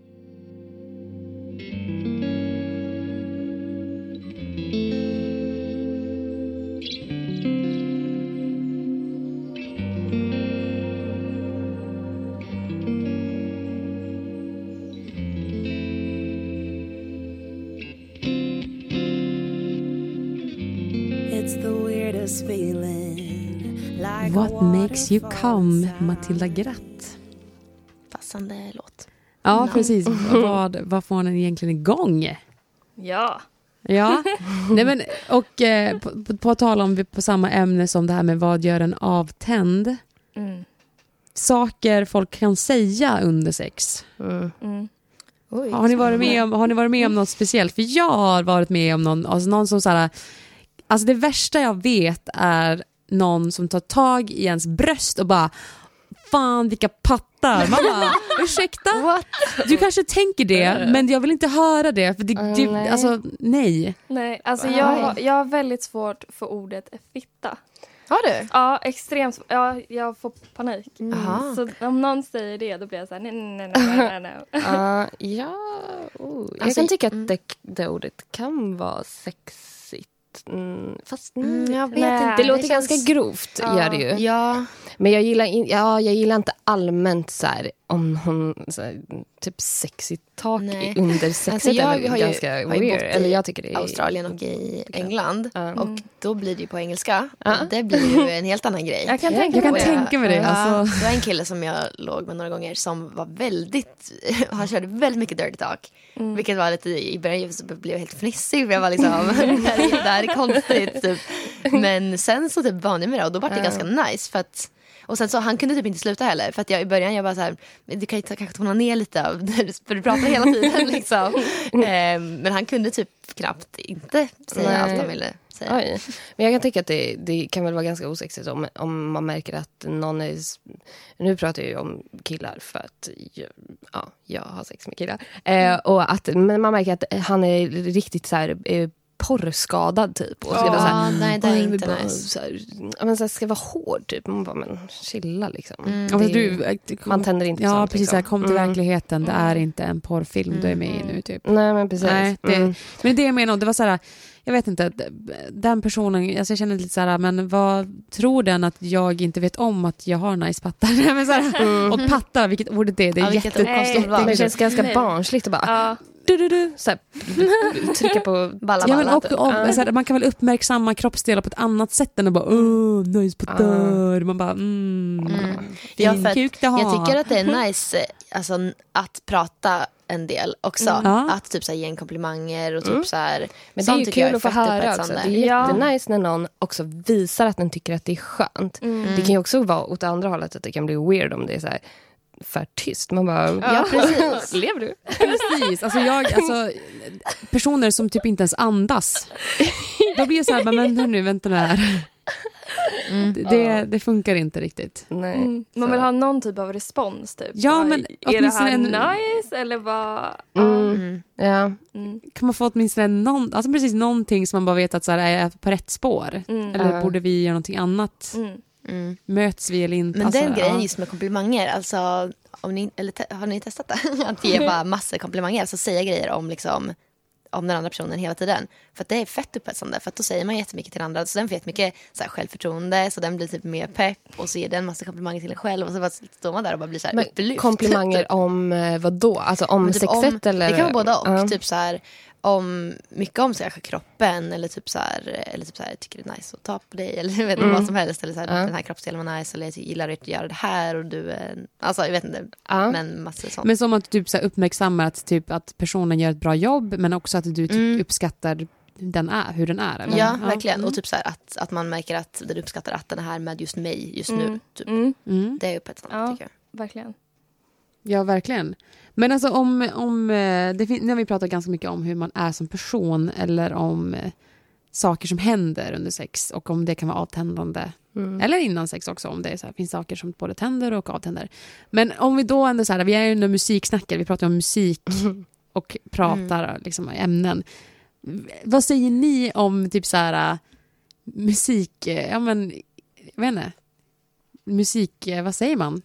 It's the weirdest feeling. Like What makes you come, Matilda Gratt? Passande låt. Ja, precis. vad, vad får den egentligen igång? Ja. Ja, nej men, och eh, på, på, på tal om på samma ämne som det här med vad gör en avtänd. Mm. Saker folk kan säga under sex. Mm. Mm. Oj, Har ni varit med om, har ni varit med om något speciellt? För jag har varit med om någon, alltså någon som så här, alltså det värsta jag vet är någon som tar tag i ens bröst och bara, fan vilka pattar. Man bara, ursäkta? What? Du kanske tänker det, men jag vill inte höra det. För det, Mm, det nej. alltså, nej. Nej, alltså Nej. jag, jag har väldigt svårt för ordet fitta. Har du? Ja, extremt. Ja, jag får panik. Aha. Så om någon säger det, då blir jag så här, nej, nej, nej, nej, nej. Uh, ja, oh. jag Alltså, kan tycka mm. att det, det ordet kan vara sexigt. Mm, fast mm, Mm, jag vet nej. inte. det låter känns- ganska grovt, Ja. gör det ju. Ja. Men jag gillar, in, ja, jag gillar inte allmänt så här, om hon så här, typ sexigt tak Nej. under sexet. Alltså, jag är har ju- ganska har ju weird. bott i Eller jag tycker det är Australien och i England. Ja. Och då blir det ju på engelska. Ja. Och det blir ju en helt annan grej. Jag kan Jag tänka Jag kan mig det. tänka mig det. Ja, Alltså. det var en kille som jag låg med några gånger som var väldigt, han körde väldigt mycket dirty talk. Mm. Vilket var lite, i början så blev jag helt fnissig för jag var liksom, det här är, det här är konstigt typ. Men sen så typ vande jag med det och då var det Ja. ganska nice för att, och sen så han kunde typ inte sluta heller för att jag i början jag bara så här, du kan ju ta- kanske tona ner lite av för du pratar hela tiden liksom. eh, men han kunde typ knappt inte säga Nej. allt han ville säga. Oj. Men jag kan tycka att det, det kan väl vara ganska osexigt om, om man märker att någon är... Nu pratar jag ju om killar för att jag, ja, jag har sex med killar. Eh, och att, men man märker att han är riktigt så här... Eh, porrskadad typ. Och ska Ja, vara så här, nej, det är "Oj, inte bara, nice." så här, ja, men så här, ska vara hård typ. Man bara, men chilla liksom. Mm. Ja, fast Det- du, man tänder inte på ja, sånt, precis. liksom. Liksom. Kom till Mm. verkligheten. Det är inte en porrfilm du är med i nu. Typ. Nej, men precis. Nej, det, Mm. Men det jag menar, det var så här, jag vet inte, den personen, alltså jag känner lite så här, men vad tror den att jag inte vet om att jag har nice pattar? Men så här, mm. Och pattar, vilket ordet är, det är ja, jättekonstigt. Det, det känns ganska barnsligt att bara, ja. du, du, du, så här, trycka på balla, ja, men och, och, uh. så här, man kan väl uppmärksamma kroppsdelar på ett annat sätt än att bara, åh, nice pattar. Uh. Man bara, mm, mm. Ja, för att, jag tycker att det är nice alltså, att prata en del också. Mm. Att typ så här, ge en komplimanger och typ mm. så här. Men det är ju kul att få höra också. Det är jättenice när någon också visar att den tycker att det är skönt. Mm. Det kan ju också vara åt andra hållet att det kan bli weird om det är så här för tyst. Man bara, ja, precis. Lever du? Precis. Alltså jag, alltså, personer som typ inte ens andas. Då blir det så här, men hör nu, vänta nu här. Mm. Det, det funkar inte riktigt. Nej. Mm. Man vill ha någon typ av respons typ. Ja, men är det här en... nice eller vad? Mm. Mm. Ja. Mm. Kan man få åtminstone någon, alltså precis någonting som man bara vet att så här, är jag på rätt spår mm. eller uh. borde vi göra någonting annat? Mm. Mm. Möts vi eller inte? Men alltså, den grejen ja. just med komplimanger, alltså om ni, eller te- har ni testat det? Att ge bara massor komplimanger, alltså säga grejer om liksom om den andra personen hela tiden. För att det är fett upphetsande. För att då säger man jättemycket till den andra. Så den får jättemycket så här, självförtroende. Så den blir typ mer pepp. Och så ger den en massa komplimanger till en själv. Och så bara står man där och bara blir så här upplyft. Komplimanger om vad då? Alltså om typ sexet om, eller? Det kan vara båda och. Uh. Typ så här om mycket om så här, kroppen. Eller typ så här, eller typ så här tycker det är nice att ta på dig. Eller jag vet inte mm. vad som helst. Eller så här, uh. den här kroppsdelen var nice. Eller jag gillar att göra det här. Och du är, alltså jag vet inte. Uh. Men massor sånt. Men som att du typ så här, uppmärksammar att, typ, att personen gör ett bra jobb. Men också att du typ, mm. uppskattar den är, hur den är. Eller? Ja, verkligen. Mm. Och typ så här, att, att man märker att du uppskattar att den är här med just mig just mm. nu. Typ. Mm. Mm. Det är upphetsande ja, tycker jag. Verkligen. Ja, verkligen. Men alltså om, om det fin- nu har vi pratat ganska mycket om hur man är som person eller om eh, saker som händer under sex och om det kan vara avtändande. Mm. Eller innan sex också, om det är så här, finns saker som både tänder och avtänder. Men om vi då ändå så här, vi är ju under musiksnackare, vi pratar om musik mm. och pratar mm. liksom ämnen. Vad säger ni om typ så här musik, ja men jag vet inte. Musik, vad säger man?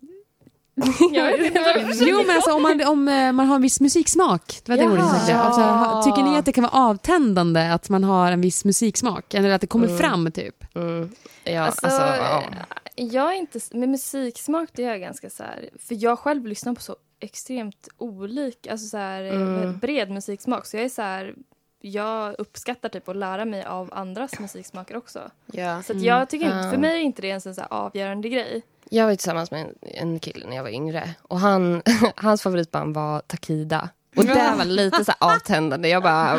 Jo, men alltså, om, man, om man har en viss musiksmak, det var det ja. ordet jag alltså, tycker ni att det kan vara avtändande att man har en viss musiksmak eller att det kommer mm. fram typ? Mm. Ja, alltså, alltså, ja. Jag är inte med musiksmak, det är jag ganska så här, för jag själv lyssnar på så extremt olika, alltså så här mm. bred musiksmak, så jag är så här, jag uppskattar typ att lära mig av andras musiksmaker också. Ja. Så att jag tycker inte, för mig är inte det en sån så här avgörande grej. Jag var tillsammans med en, en kille när jag var yngre. Och han, hans favoritband var Takida. Och det var lite så här avtändande. Jag bara...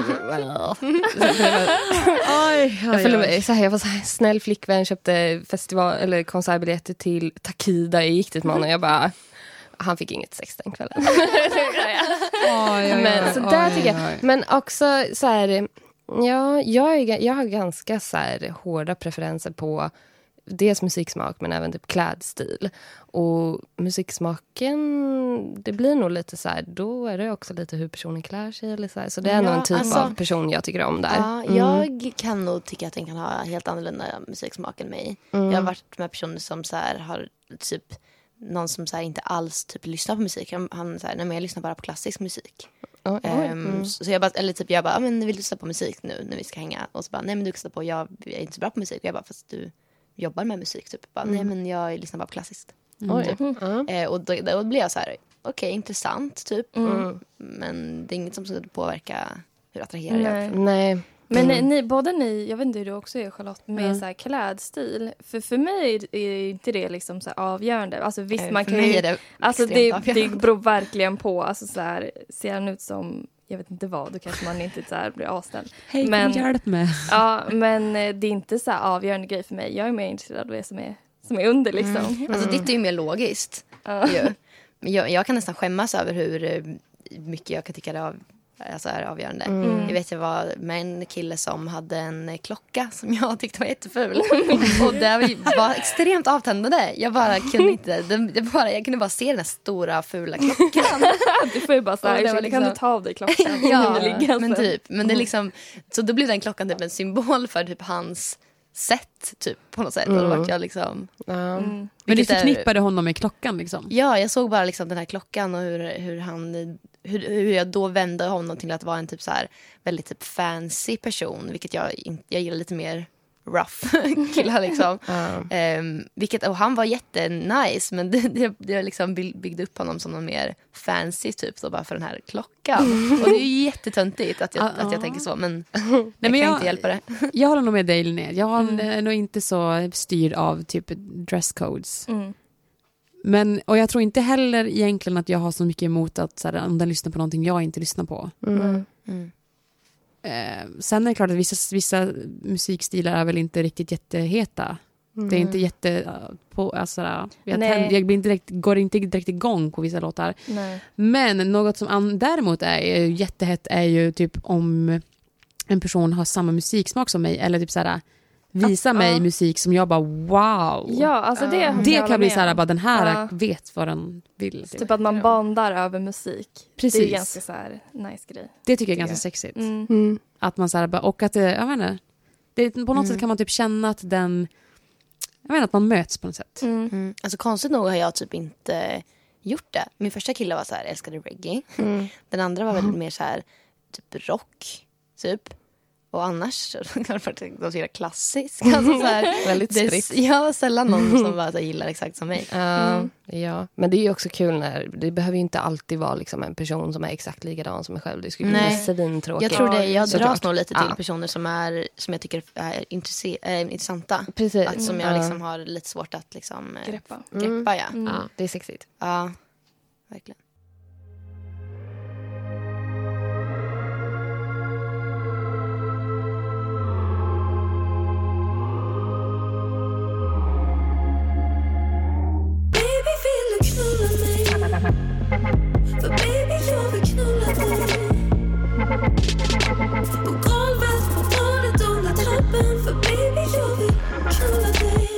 Oj, jag följde med, så här, jag var så här, snäll flickvän, köpte festival eller konsertbiljetter till Takida. Jag gick dit med honom och jag bara... Han fick inget sex den kvällen. oj, oj, men, så där tycker jag. Men också så här... Ja, jag, är, jag har ganska så här hårda preferenser på... dels musiksmak men även typ klädstil. Och musiksmaken, det blir nog lite så här, då är det också lite hur personen klär sig eller så här. Så det är ja, nog en typ alltså, av person jag tycker om där. Ja, mm. Jag kan nog tycka att den kan ha helt annorlunda musiksmak än mig. Mm. Jag har varit med personer som så här har typ någon som så här inte alls typ lyssnar på musik. Han, han så här, nej men jag lyssnar bara på klassisk musik. Oh, um, mm. Så jag bara, eller typ jag bara, ja men vill du lyssna på musik nu när vi ska hänga? Och så bara, nej men du lyssnar på, jag, jag är inte så bra på musik. Och jag bara, fast du jobbar med musik typ. Bara, mm. nej men jag lyssnar bara på klassiskt. Mm. Typ. Mm. Eh, och då, då blir jag så här, okej, okay, intressant typ. Mm. Men det är inget som ska påverka hur attraherar jag. Nej. Men mm. ni, ni, både ni, jag vet inte hur du också är Charlotte, med mm. så här klädstil. För för mig är inte det liksom så här avgörande. Alltså visst Nej, man kan ju, det alltså det, det beror verkligen på, alltså så här, ser han ut som jag vet inte vad, då kanske man inte så här blir avställd. Hej, men hjälp mig. Ja, men det är inte så här avgörande grej för mig. Jag är mer intresserad av det som är som är under liksom. Mm. Alltså ditt är ju mer logiskt. Ja. Ju. Men jag, jag kan nästan skämmas över hur mycket jag kan tycka det av alltså är avgörande. Mm. Jag vet jag var med en kille som hade en klocka som jag tyckte var jätteful. Och det var extremt avtändande. Jag bara kunde inte, det bara, jag kunde bara se den här stora fula klockan. Du får ju bara så här, liksom, kan du ta av dig klockan? Ja, men typ. Men det är liksom, så då blev den klockan typ en symbol för typ hans sätt typ på något sätt. Mm. Och då var jag liksom... Mm. Men du förknippade är, honom med klockan liksom? Ja, jag såg bara liksom den här klockan och hur, hur han hur, hur jag då vände honom till att vara en typ så här väldigt typ fancy person, vilket jag inte jag gillar lite mer rough killar liksom. Mm. Um, vilket, och han var jättenice, men det, det, det liksom byggde upp honom som någon mer fancy typ så bara för den här klockan. Och det är ju jättetöntigt att jag, uh, att jag tänker så, men jag Nej, men kan jag, inte hjälpa det. Jag håller nog med dig, Linnea. Jag mm. är nog inte så styrd av typ dresscodes. Mm. Men, och jag tror inte heller egentligen att jag har så mycket emot att så här, om den lyssnar på någonting jag inte lyssnar på. Mm. Mm. Eh, sen är det klart att vissa, vissa musikstilar är väl inte riktigt jätteheta. Mm. Det är inte jätte... På, alltså, jag, tänd, jag blir inte direkt, går inte direkt igång på vissa låtar. Nej. Men något som an, däremot är, är jättehett är ju typ om en person har samma musiksmak som mig. Eller typ såhär... Visa mig ja. musik som jag bara wow. Ja, alltså det, uh. det kan bli så här bara den här uh. vet vad den vill. Typ att man bondar över musik. Precis. Det är ganska så här nice grej. Det tycker jag är ganska sexigt. Mm. Mm. Att man så här bara, och att det, jag menar, det på något mm. sätt kan man typ känna att den, jag menar att man möts på något sätt. Mm. Mm. Alltså konstigt nog har jag typ inte gjort det. Min första kille var så här, älskade reggae. Mm. Den andra var väldigt mer så här typ rock typ. Och annars för att de gillar klassisk. Alltså så här, väldigt spritt. Jag var sällan någon som bara så gillar exakt som mig. Uh, mm. Ja, men det är ju också kul när det behöver ju inte alltid vara liksom en person som är exakt likadan som mig själv. Det skulle bli svintråkigt. Jag tror det. Jag så dras nog lite till ja. personer som är som jag tycker är intresse- äh, intressanta. Precis. Att, som jag liksom har lite svårt att liksom greppa. greppa ja. Mm. Ja, det är sexigt. Ja, verkligen. För baby jag vill knulla dig. På golvet, på planet, under trappen. För baby jag vill knulla dig.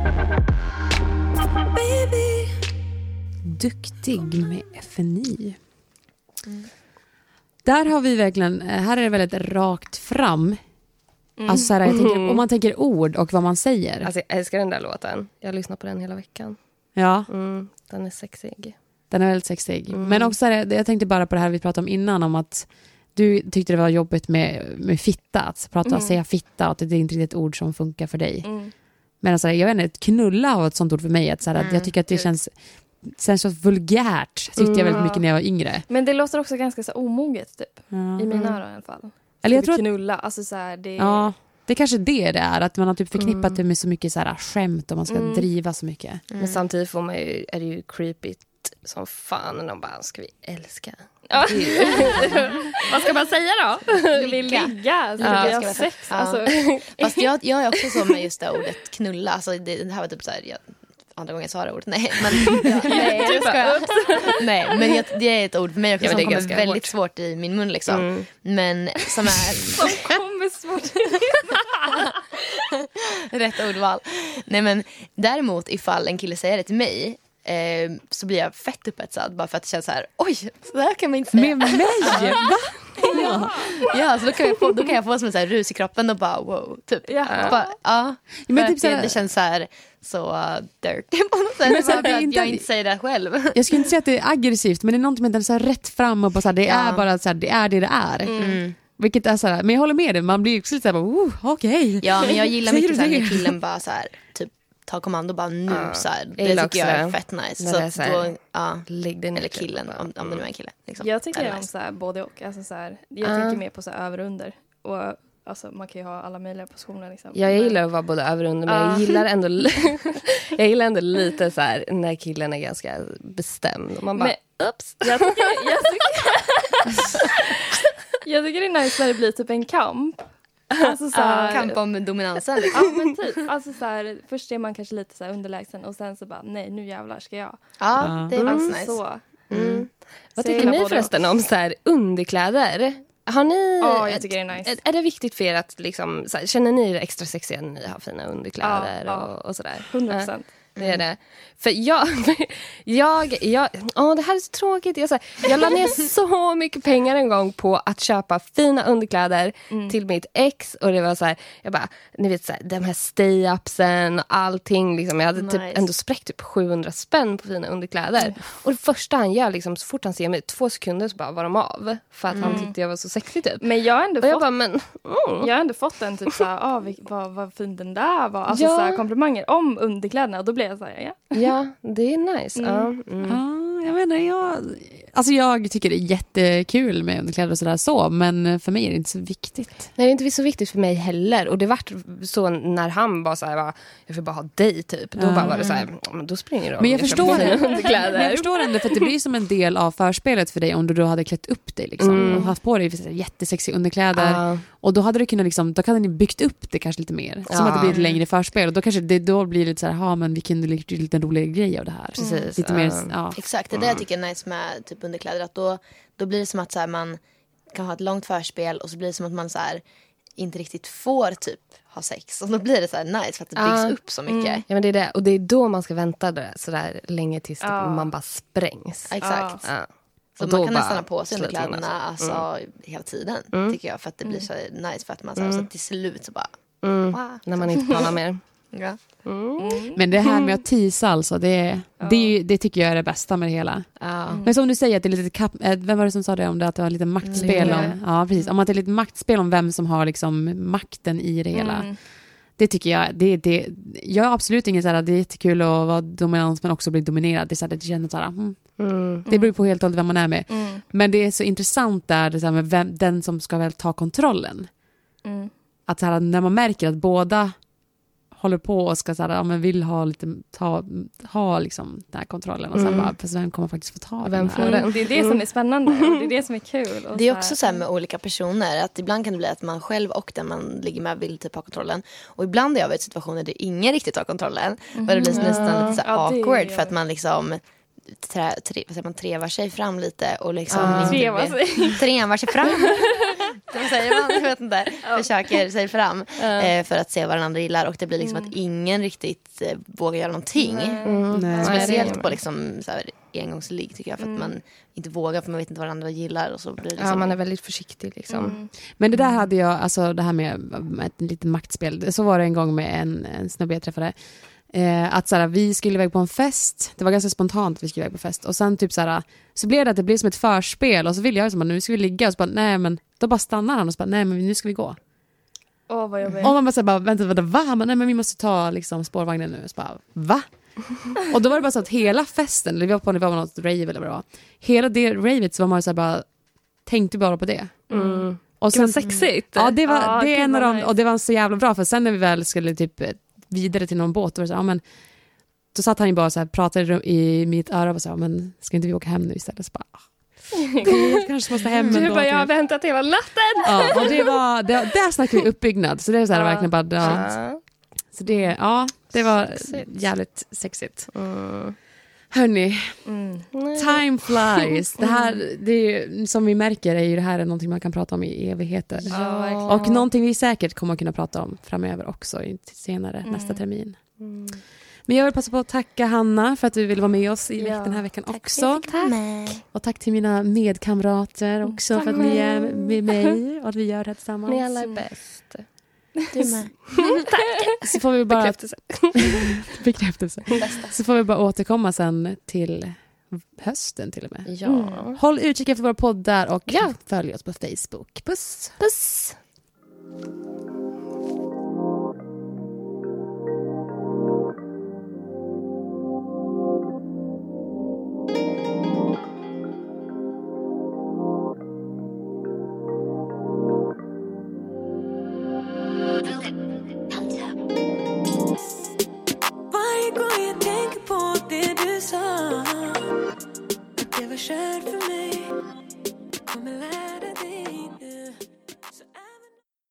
Baby. Duktig med F N I. Mm. Där har vi verkligen, här är det väldigt rakt fram. Mm. Alltså så här, jag tänker, om man tänker ord och vad man säger. Alltså jag älskar den där låten. Jag lyssnar på den hela veckan. Ja. Mm, den är sexig. Den är väldigt sexig. Mm. Men också, jag tänkte bara på det här vi pratade om innan, om att du tyckte det var jobbigt med, med fitta, att prata, mm. säga fitta, och att det är inte ett ord som funkar för dig. Mm. Men alltså, jag vet inte, knulla var ett sånt ord för mig. Att, så här, mm. att jag tycker att det känns, känns så vulgärt, tyckte mm. jag väldigt mycket när jag var yngre. Men det låter också ganska så omoget, typ. Mm. I mina öron i alla fall. Eller jag tror att, knulla, alltså så här, det... Ja, det är kanske det det är, att man har typ förknippat mm. det med så mycket så här skämt och man ska mm. driva så mycket. Mm. Men samtidigt får man ju, är det ju creepy som fan när de bara, ska vi älska? Ja. Vad ska man säga då? Du vill ligga, alltså, ja, det är sex. Ja. Alltså. Fast jag, jag är också så med just det ordet knulla. Alltså, det, det här var typ så här, jag, andra gången jag sa det ordet. Nej, men, ja, nej, du ska nej, men jag, det är ett ord för mig också, ja, som kommer väldigt hårt. svårt i min mun. Liksom. Mm. Men som är... som kommer svårt i Rätt ordval. Nej, men däremot ifall en kille säger det till mig, Eh, så blir jag fett upphetsad bara för att det känns så här, oj, så där kan man inte säga. Med mig? Va? ja. ja, så då kan jag få, då kan jag få som en så här rus i kroppen och bara wow, typ. Ja. Bara, ja. Men typ så här, det, det känns så här så uh, dirty på något sätt. Men så här, att inte, jag inte säger det själv. Jag skulle inte säga att det är aggressivt, men det är någonting med den så här rätt fram och bara så här, det ja. är bara så här, det är det det är. Mm. Vilket är så här, men jag håller med dig, man blir också lite så här, oh, okej. Okay. Ja, men jag gillar mycket så här, när killen bara så här, typ ta kommando bara nu uh, så här. Det tycker jag är fett nice. Så, så här, då, ja, eller killen, om, om det nu är en kille. Liksom. Jag tycker om nice. så här, både och. Alltså, så här, jag uh. tänker mer på så här, över och under. Och alltså, man kan ju ha alla möjliga positioner. Liksom. Ja, jag gillar att vara både över och under. Men uh. jag gillar ändå jag gillar ändå lite så här, när killen är ganska bestämd. Och man bara, men, ups. Jag tycker, jag, tycker, jag tycker det är nice när det blir typ en kamp. Alltså så här, uh, kamp om dominansen liksom. Ja, men typ. Alltså så här, först är man kanske lite så här underlägsen och sen så bara, nej, nu jävlar ska jag. Ja, uh, det är mm. nice. Så. Mm. Mm. Vad tycker ni förresten om så här underkläder? Har ni... Ja, jag tycker det är nice. Är, är det viktigt för er att liksom, så här, känner ni er extra sexiga när ni har fina underkläder ja, och, och sådär? hundra procent. Det är det. För jag, jag, jag åh, det här är så tråkigt. Jag, så här, jag la ner så mycket pengar en gång på att köpa fina underkläder mm. till mitt ex. Och det var så här, jag bara, ni vet så här, de här stay-upsen och allting. Liksom, jag hade nice. typ ändå spräckt typ sjuhundra spänn på fina underkläder. Mm. Och det första han gör, liksom, så fort han ser mig, två sekunder så bara var de av. För att mm. han tyckte jag var så sexig typ. Men jag har ändå, och jag fått, bara, men, mm. jag har ändå fått en typ så här, ah, vad, vad fin den där var. Alltså ja. så här, komplimanger om underkläderna. Och då blev jag så här, ja. Ja, det är nice. Mm. Ja, mm. ja, jag menar, jag, alltså jag tycker det är jättekul med underkläder och sådär så, men för mig är det inte så viktigt. Nej, det är inte så viktigt för mig heller. Och det var så när han bara så här, bara, jag vill bara ha dig typ. Då mm. bara var det så här, men då springer du. Men jag, jag förstår det. underkläder. Men jag förstår ändå, för att det blir som en del av förspelet för dig om du då hade klätt upp dig liksom, mm. och haft på dig jättesexiga underkläder. Uh. Och då hade du kunnat liksom, då hade ni byggt upp det kanske lite mer. Som uh. att det blir ett längre förspel. Och då kanske det då blir lite så här, ja men vi kunde lite, lite roligare grej av det här. Precis. Lite mer, ja. Exakt, det är det jag tycker är nice med typ underkläder. Att då, då blir det som att så här, man kan ha ett långt förspel och så blir det som att man så här, inte riktigt får typ ha sex. Och då blir det så här nice för att det byggs uh. upp så mycket. Mm. Ja, men det är det. Och det är då man ska vänta där, så där länge tills uh. man bara sprängs. Exakt. Uh. Så man kan nästan ha på sig underkläderna alltså, mm. hela tiden, mm. tycker jag. För att det blir så nice för att man så, mm. så till slut så bara... Mm. Wow. När man inte pallar mer. Ja. Mm. Men det här med att tisa alltså, det, ja. det, det tycker jag är det bästa med det hela. Ja. Men som du säger, att det är lite kap- vem var det som sa det om det, att det var lite maktspel mm. om, ja precis, om att det är lite maktspel om vem som har liksom makten i det hela. Mm. Det tycker jag, det, det, jag är absolut ingen så här, det är jättekul att vara dominant men också bli dominerad. Det är så här, det känns så här, mm. Mm. Det beror på helt och hållet vem man är med. Mm. Men det är så intressant där, det så här med vem, den som ska väl ta kontrollen. Mm. Att så här, när man märker att båda håller på och ska så här, ja, men vill ha lite ta, ha liksom den här kontrollen och sen mm. bara, fast vem kommer faktiskt få ta vem får den? Det är det som är spännande och det är det som är kul. Och det är också så här med olika personer att ibland kan det bli att man själv och den man ligger med vill typ ha kontrollen, och ibland är jag vid situationer där ingen riktigt har kontrollen mm. och det blir nästan lite så här ja, awkward för att man liksom trä, tre, vad säger man, trevar sig fram lite och liksom ah. trevar sig trevar sig fram det säger man, jag vet inte, ja. försöker sig fram ja. eh, för att se vad den andra gillar, och det blir liksom mm. att ingen riktigt eh, vågar göra någonting mm. Mm. speciellt på liksom så här, engångsligg tycker jag, för att mm. man inte vågar för man vet inte vad den andra gillar och så blir det liksom... Ja, man är väldigt försiktig liksom. Mm. Men det där hade jag, alltså det här med, med ett litet maktspel, så var det en gång med en, en snubbe jag träffade. Eh, att såhär, vi skulle iväg på en fest. Det var ganska spontant att vi skulle iväg på fest. Och sen typ såhär, så blev det att det blev som ett förspel. Och så ville jag som att nu ska vi ligga. Och så bara, nej men, då bara stannar han och så bara, nej men nu ska vi gå. Åh, oh, vad jobbigt. Och man bara, så bara vänta, vänta, va? Men, nej men vi måste ta liksom spårvagnen nu. Och så bara, va? Och då var det bara så att hela festen, eller vi var på, det var något rave eller vad det var. Hela det ravet så var man så här bara, tänkte bara på det. Mm. Och sen, det var sexigt. Ja, det var, ja, det är en av dem, nice. och det var så jävla bra. För sen när vi väl skulle typ vidare till någon båt, och så, ja, men, då satt han ju bara så här, pratade i mitt öra och sa, men ska inte vi åka hem nu istället? Så bara, jag kanske måste hem. Du bara, jag har väntat hela natten. Ja, och det var, det, där snackade vi uppbyggnad. Så det är så här, ja. verkligen bara, ja. Så det, ja, det var sexigt. Jävligt sexigt. Mm. Hörrni, mm. time flies. Det här, det är, som vi märker är ju det här är någonting man kan prata om i evigheter. Ja, och någonting vi säkert kommer att kunna prata om framöver också senare, mm. nästa termin. Mm. Men jag vill passa på att tacka Hanna för att du ville vara med oss i ja. den här veckan tack också. Tack. Och tack till mina medkamrater också mm. för att ni är med mig och att vi gör det här tillsammans. Ni alla är bäst. Du med. Tack. Så får vi bara bekräftelse. bekräftelse. Så får vi bara återkomma sen till hösten till och med. Ja. Mm. Håll utkik efter våra poddar och ja. följ oss på Facebook. Puss. Puss. Varje gång jag tänker på det du sa, att det var kört för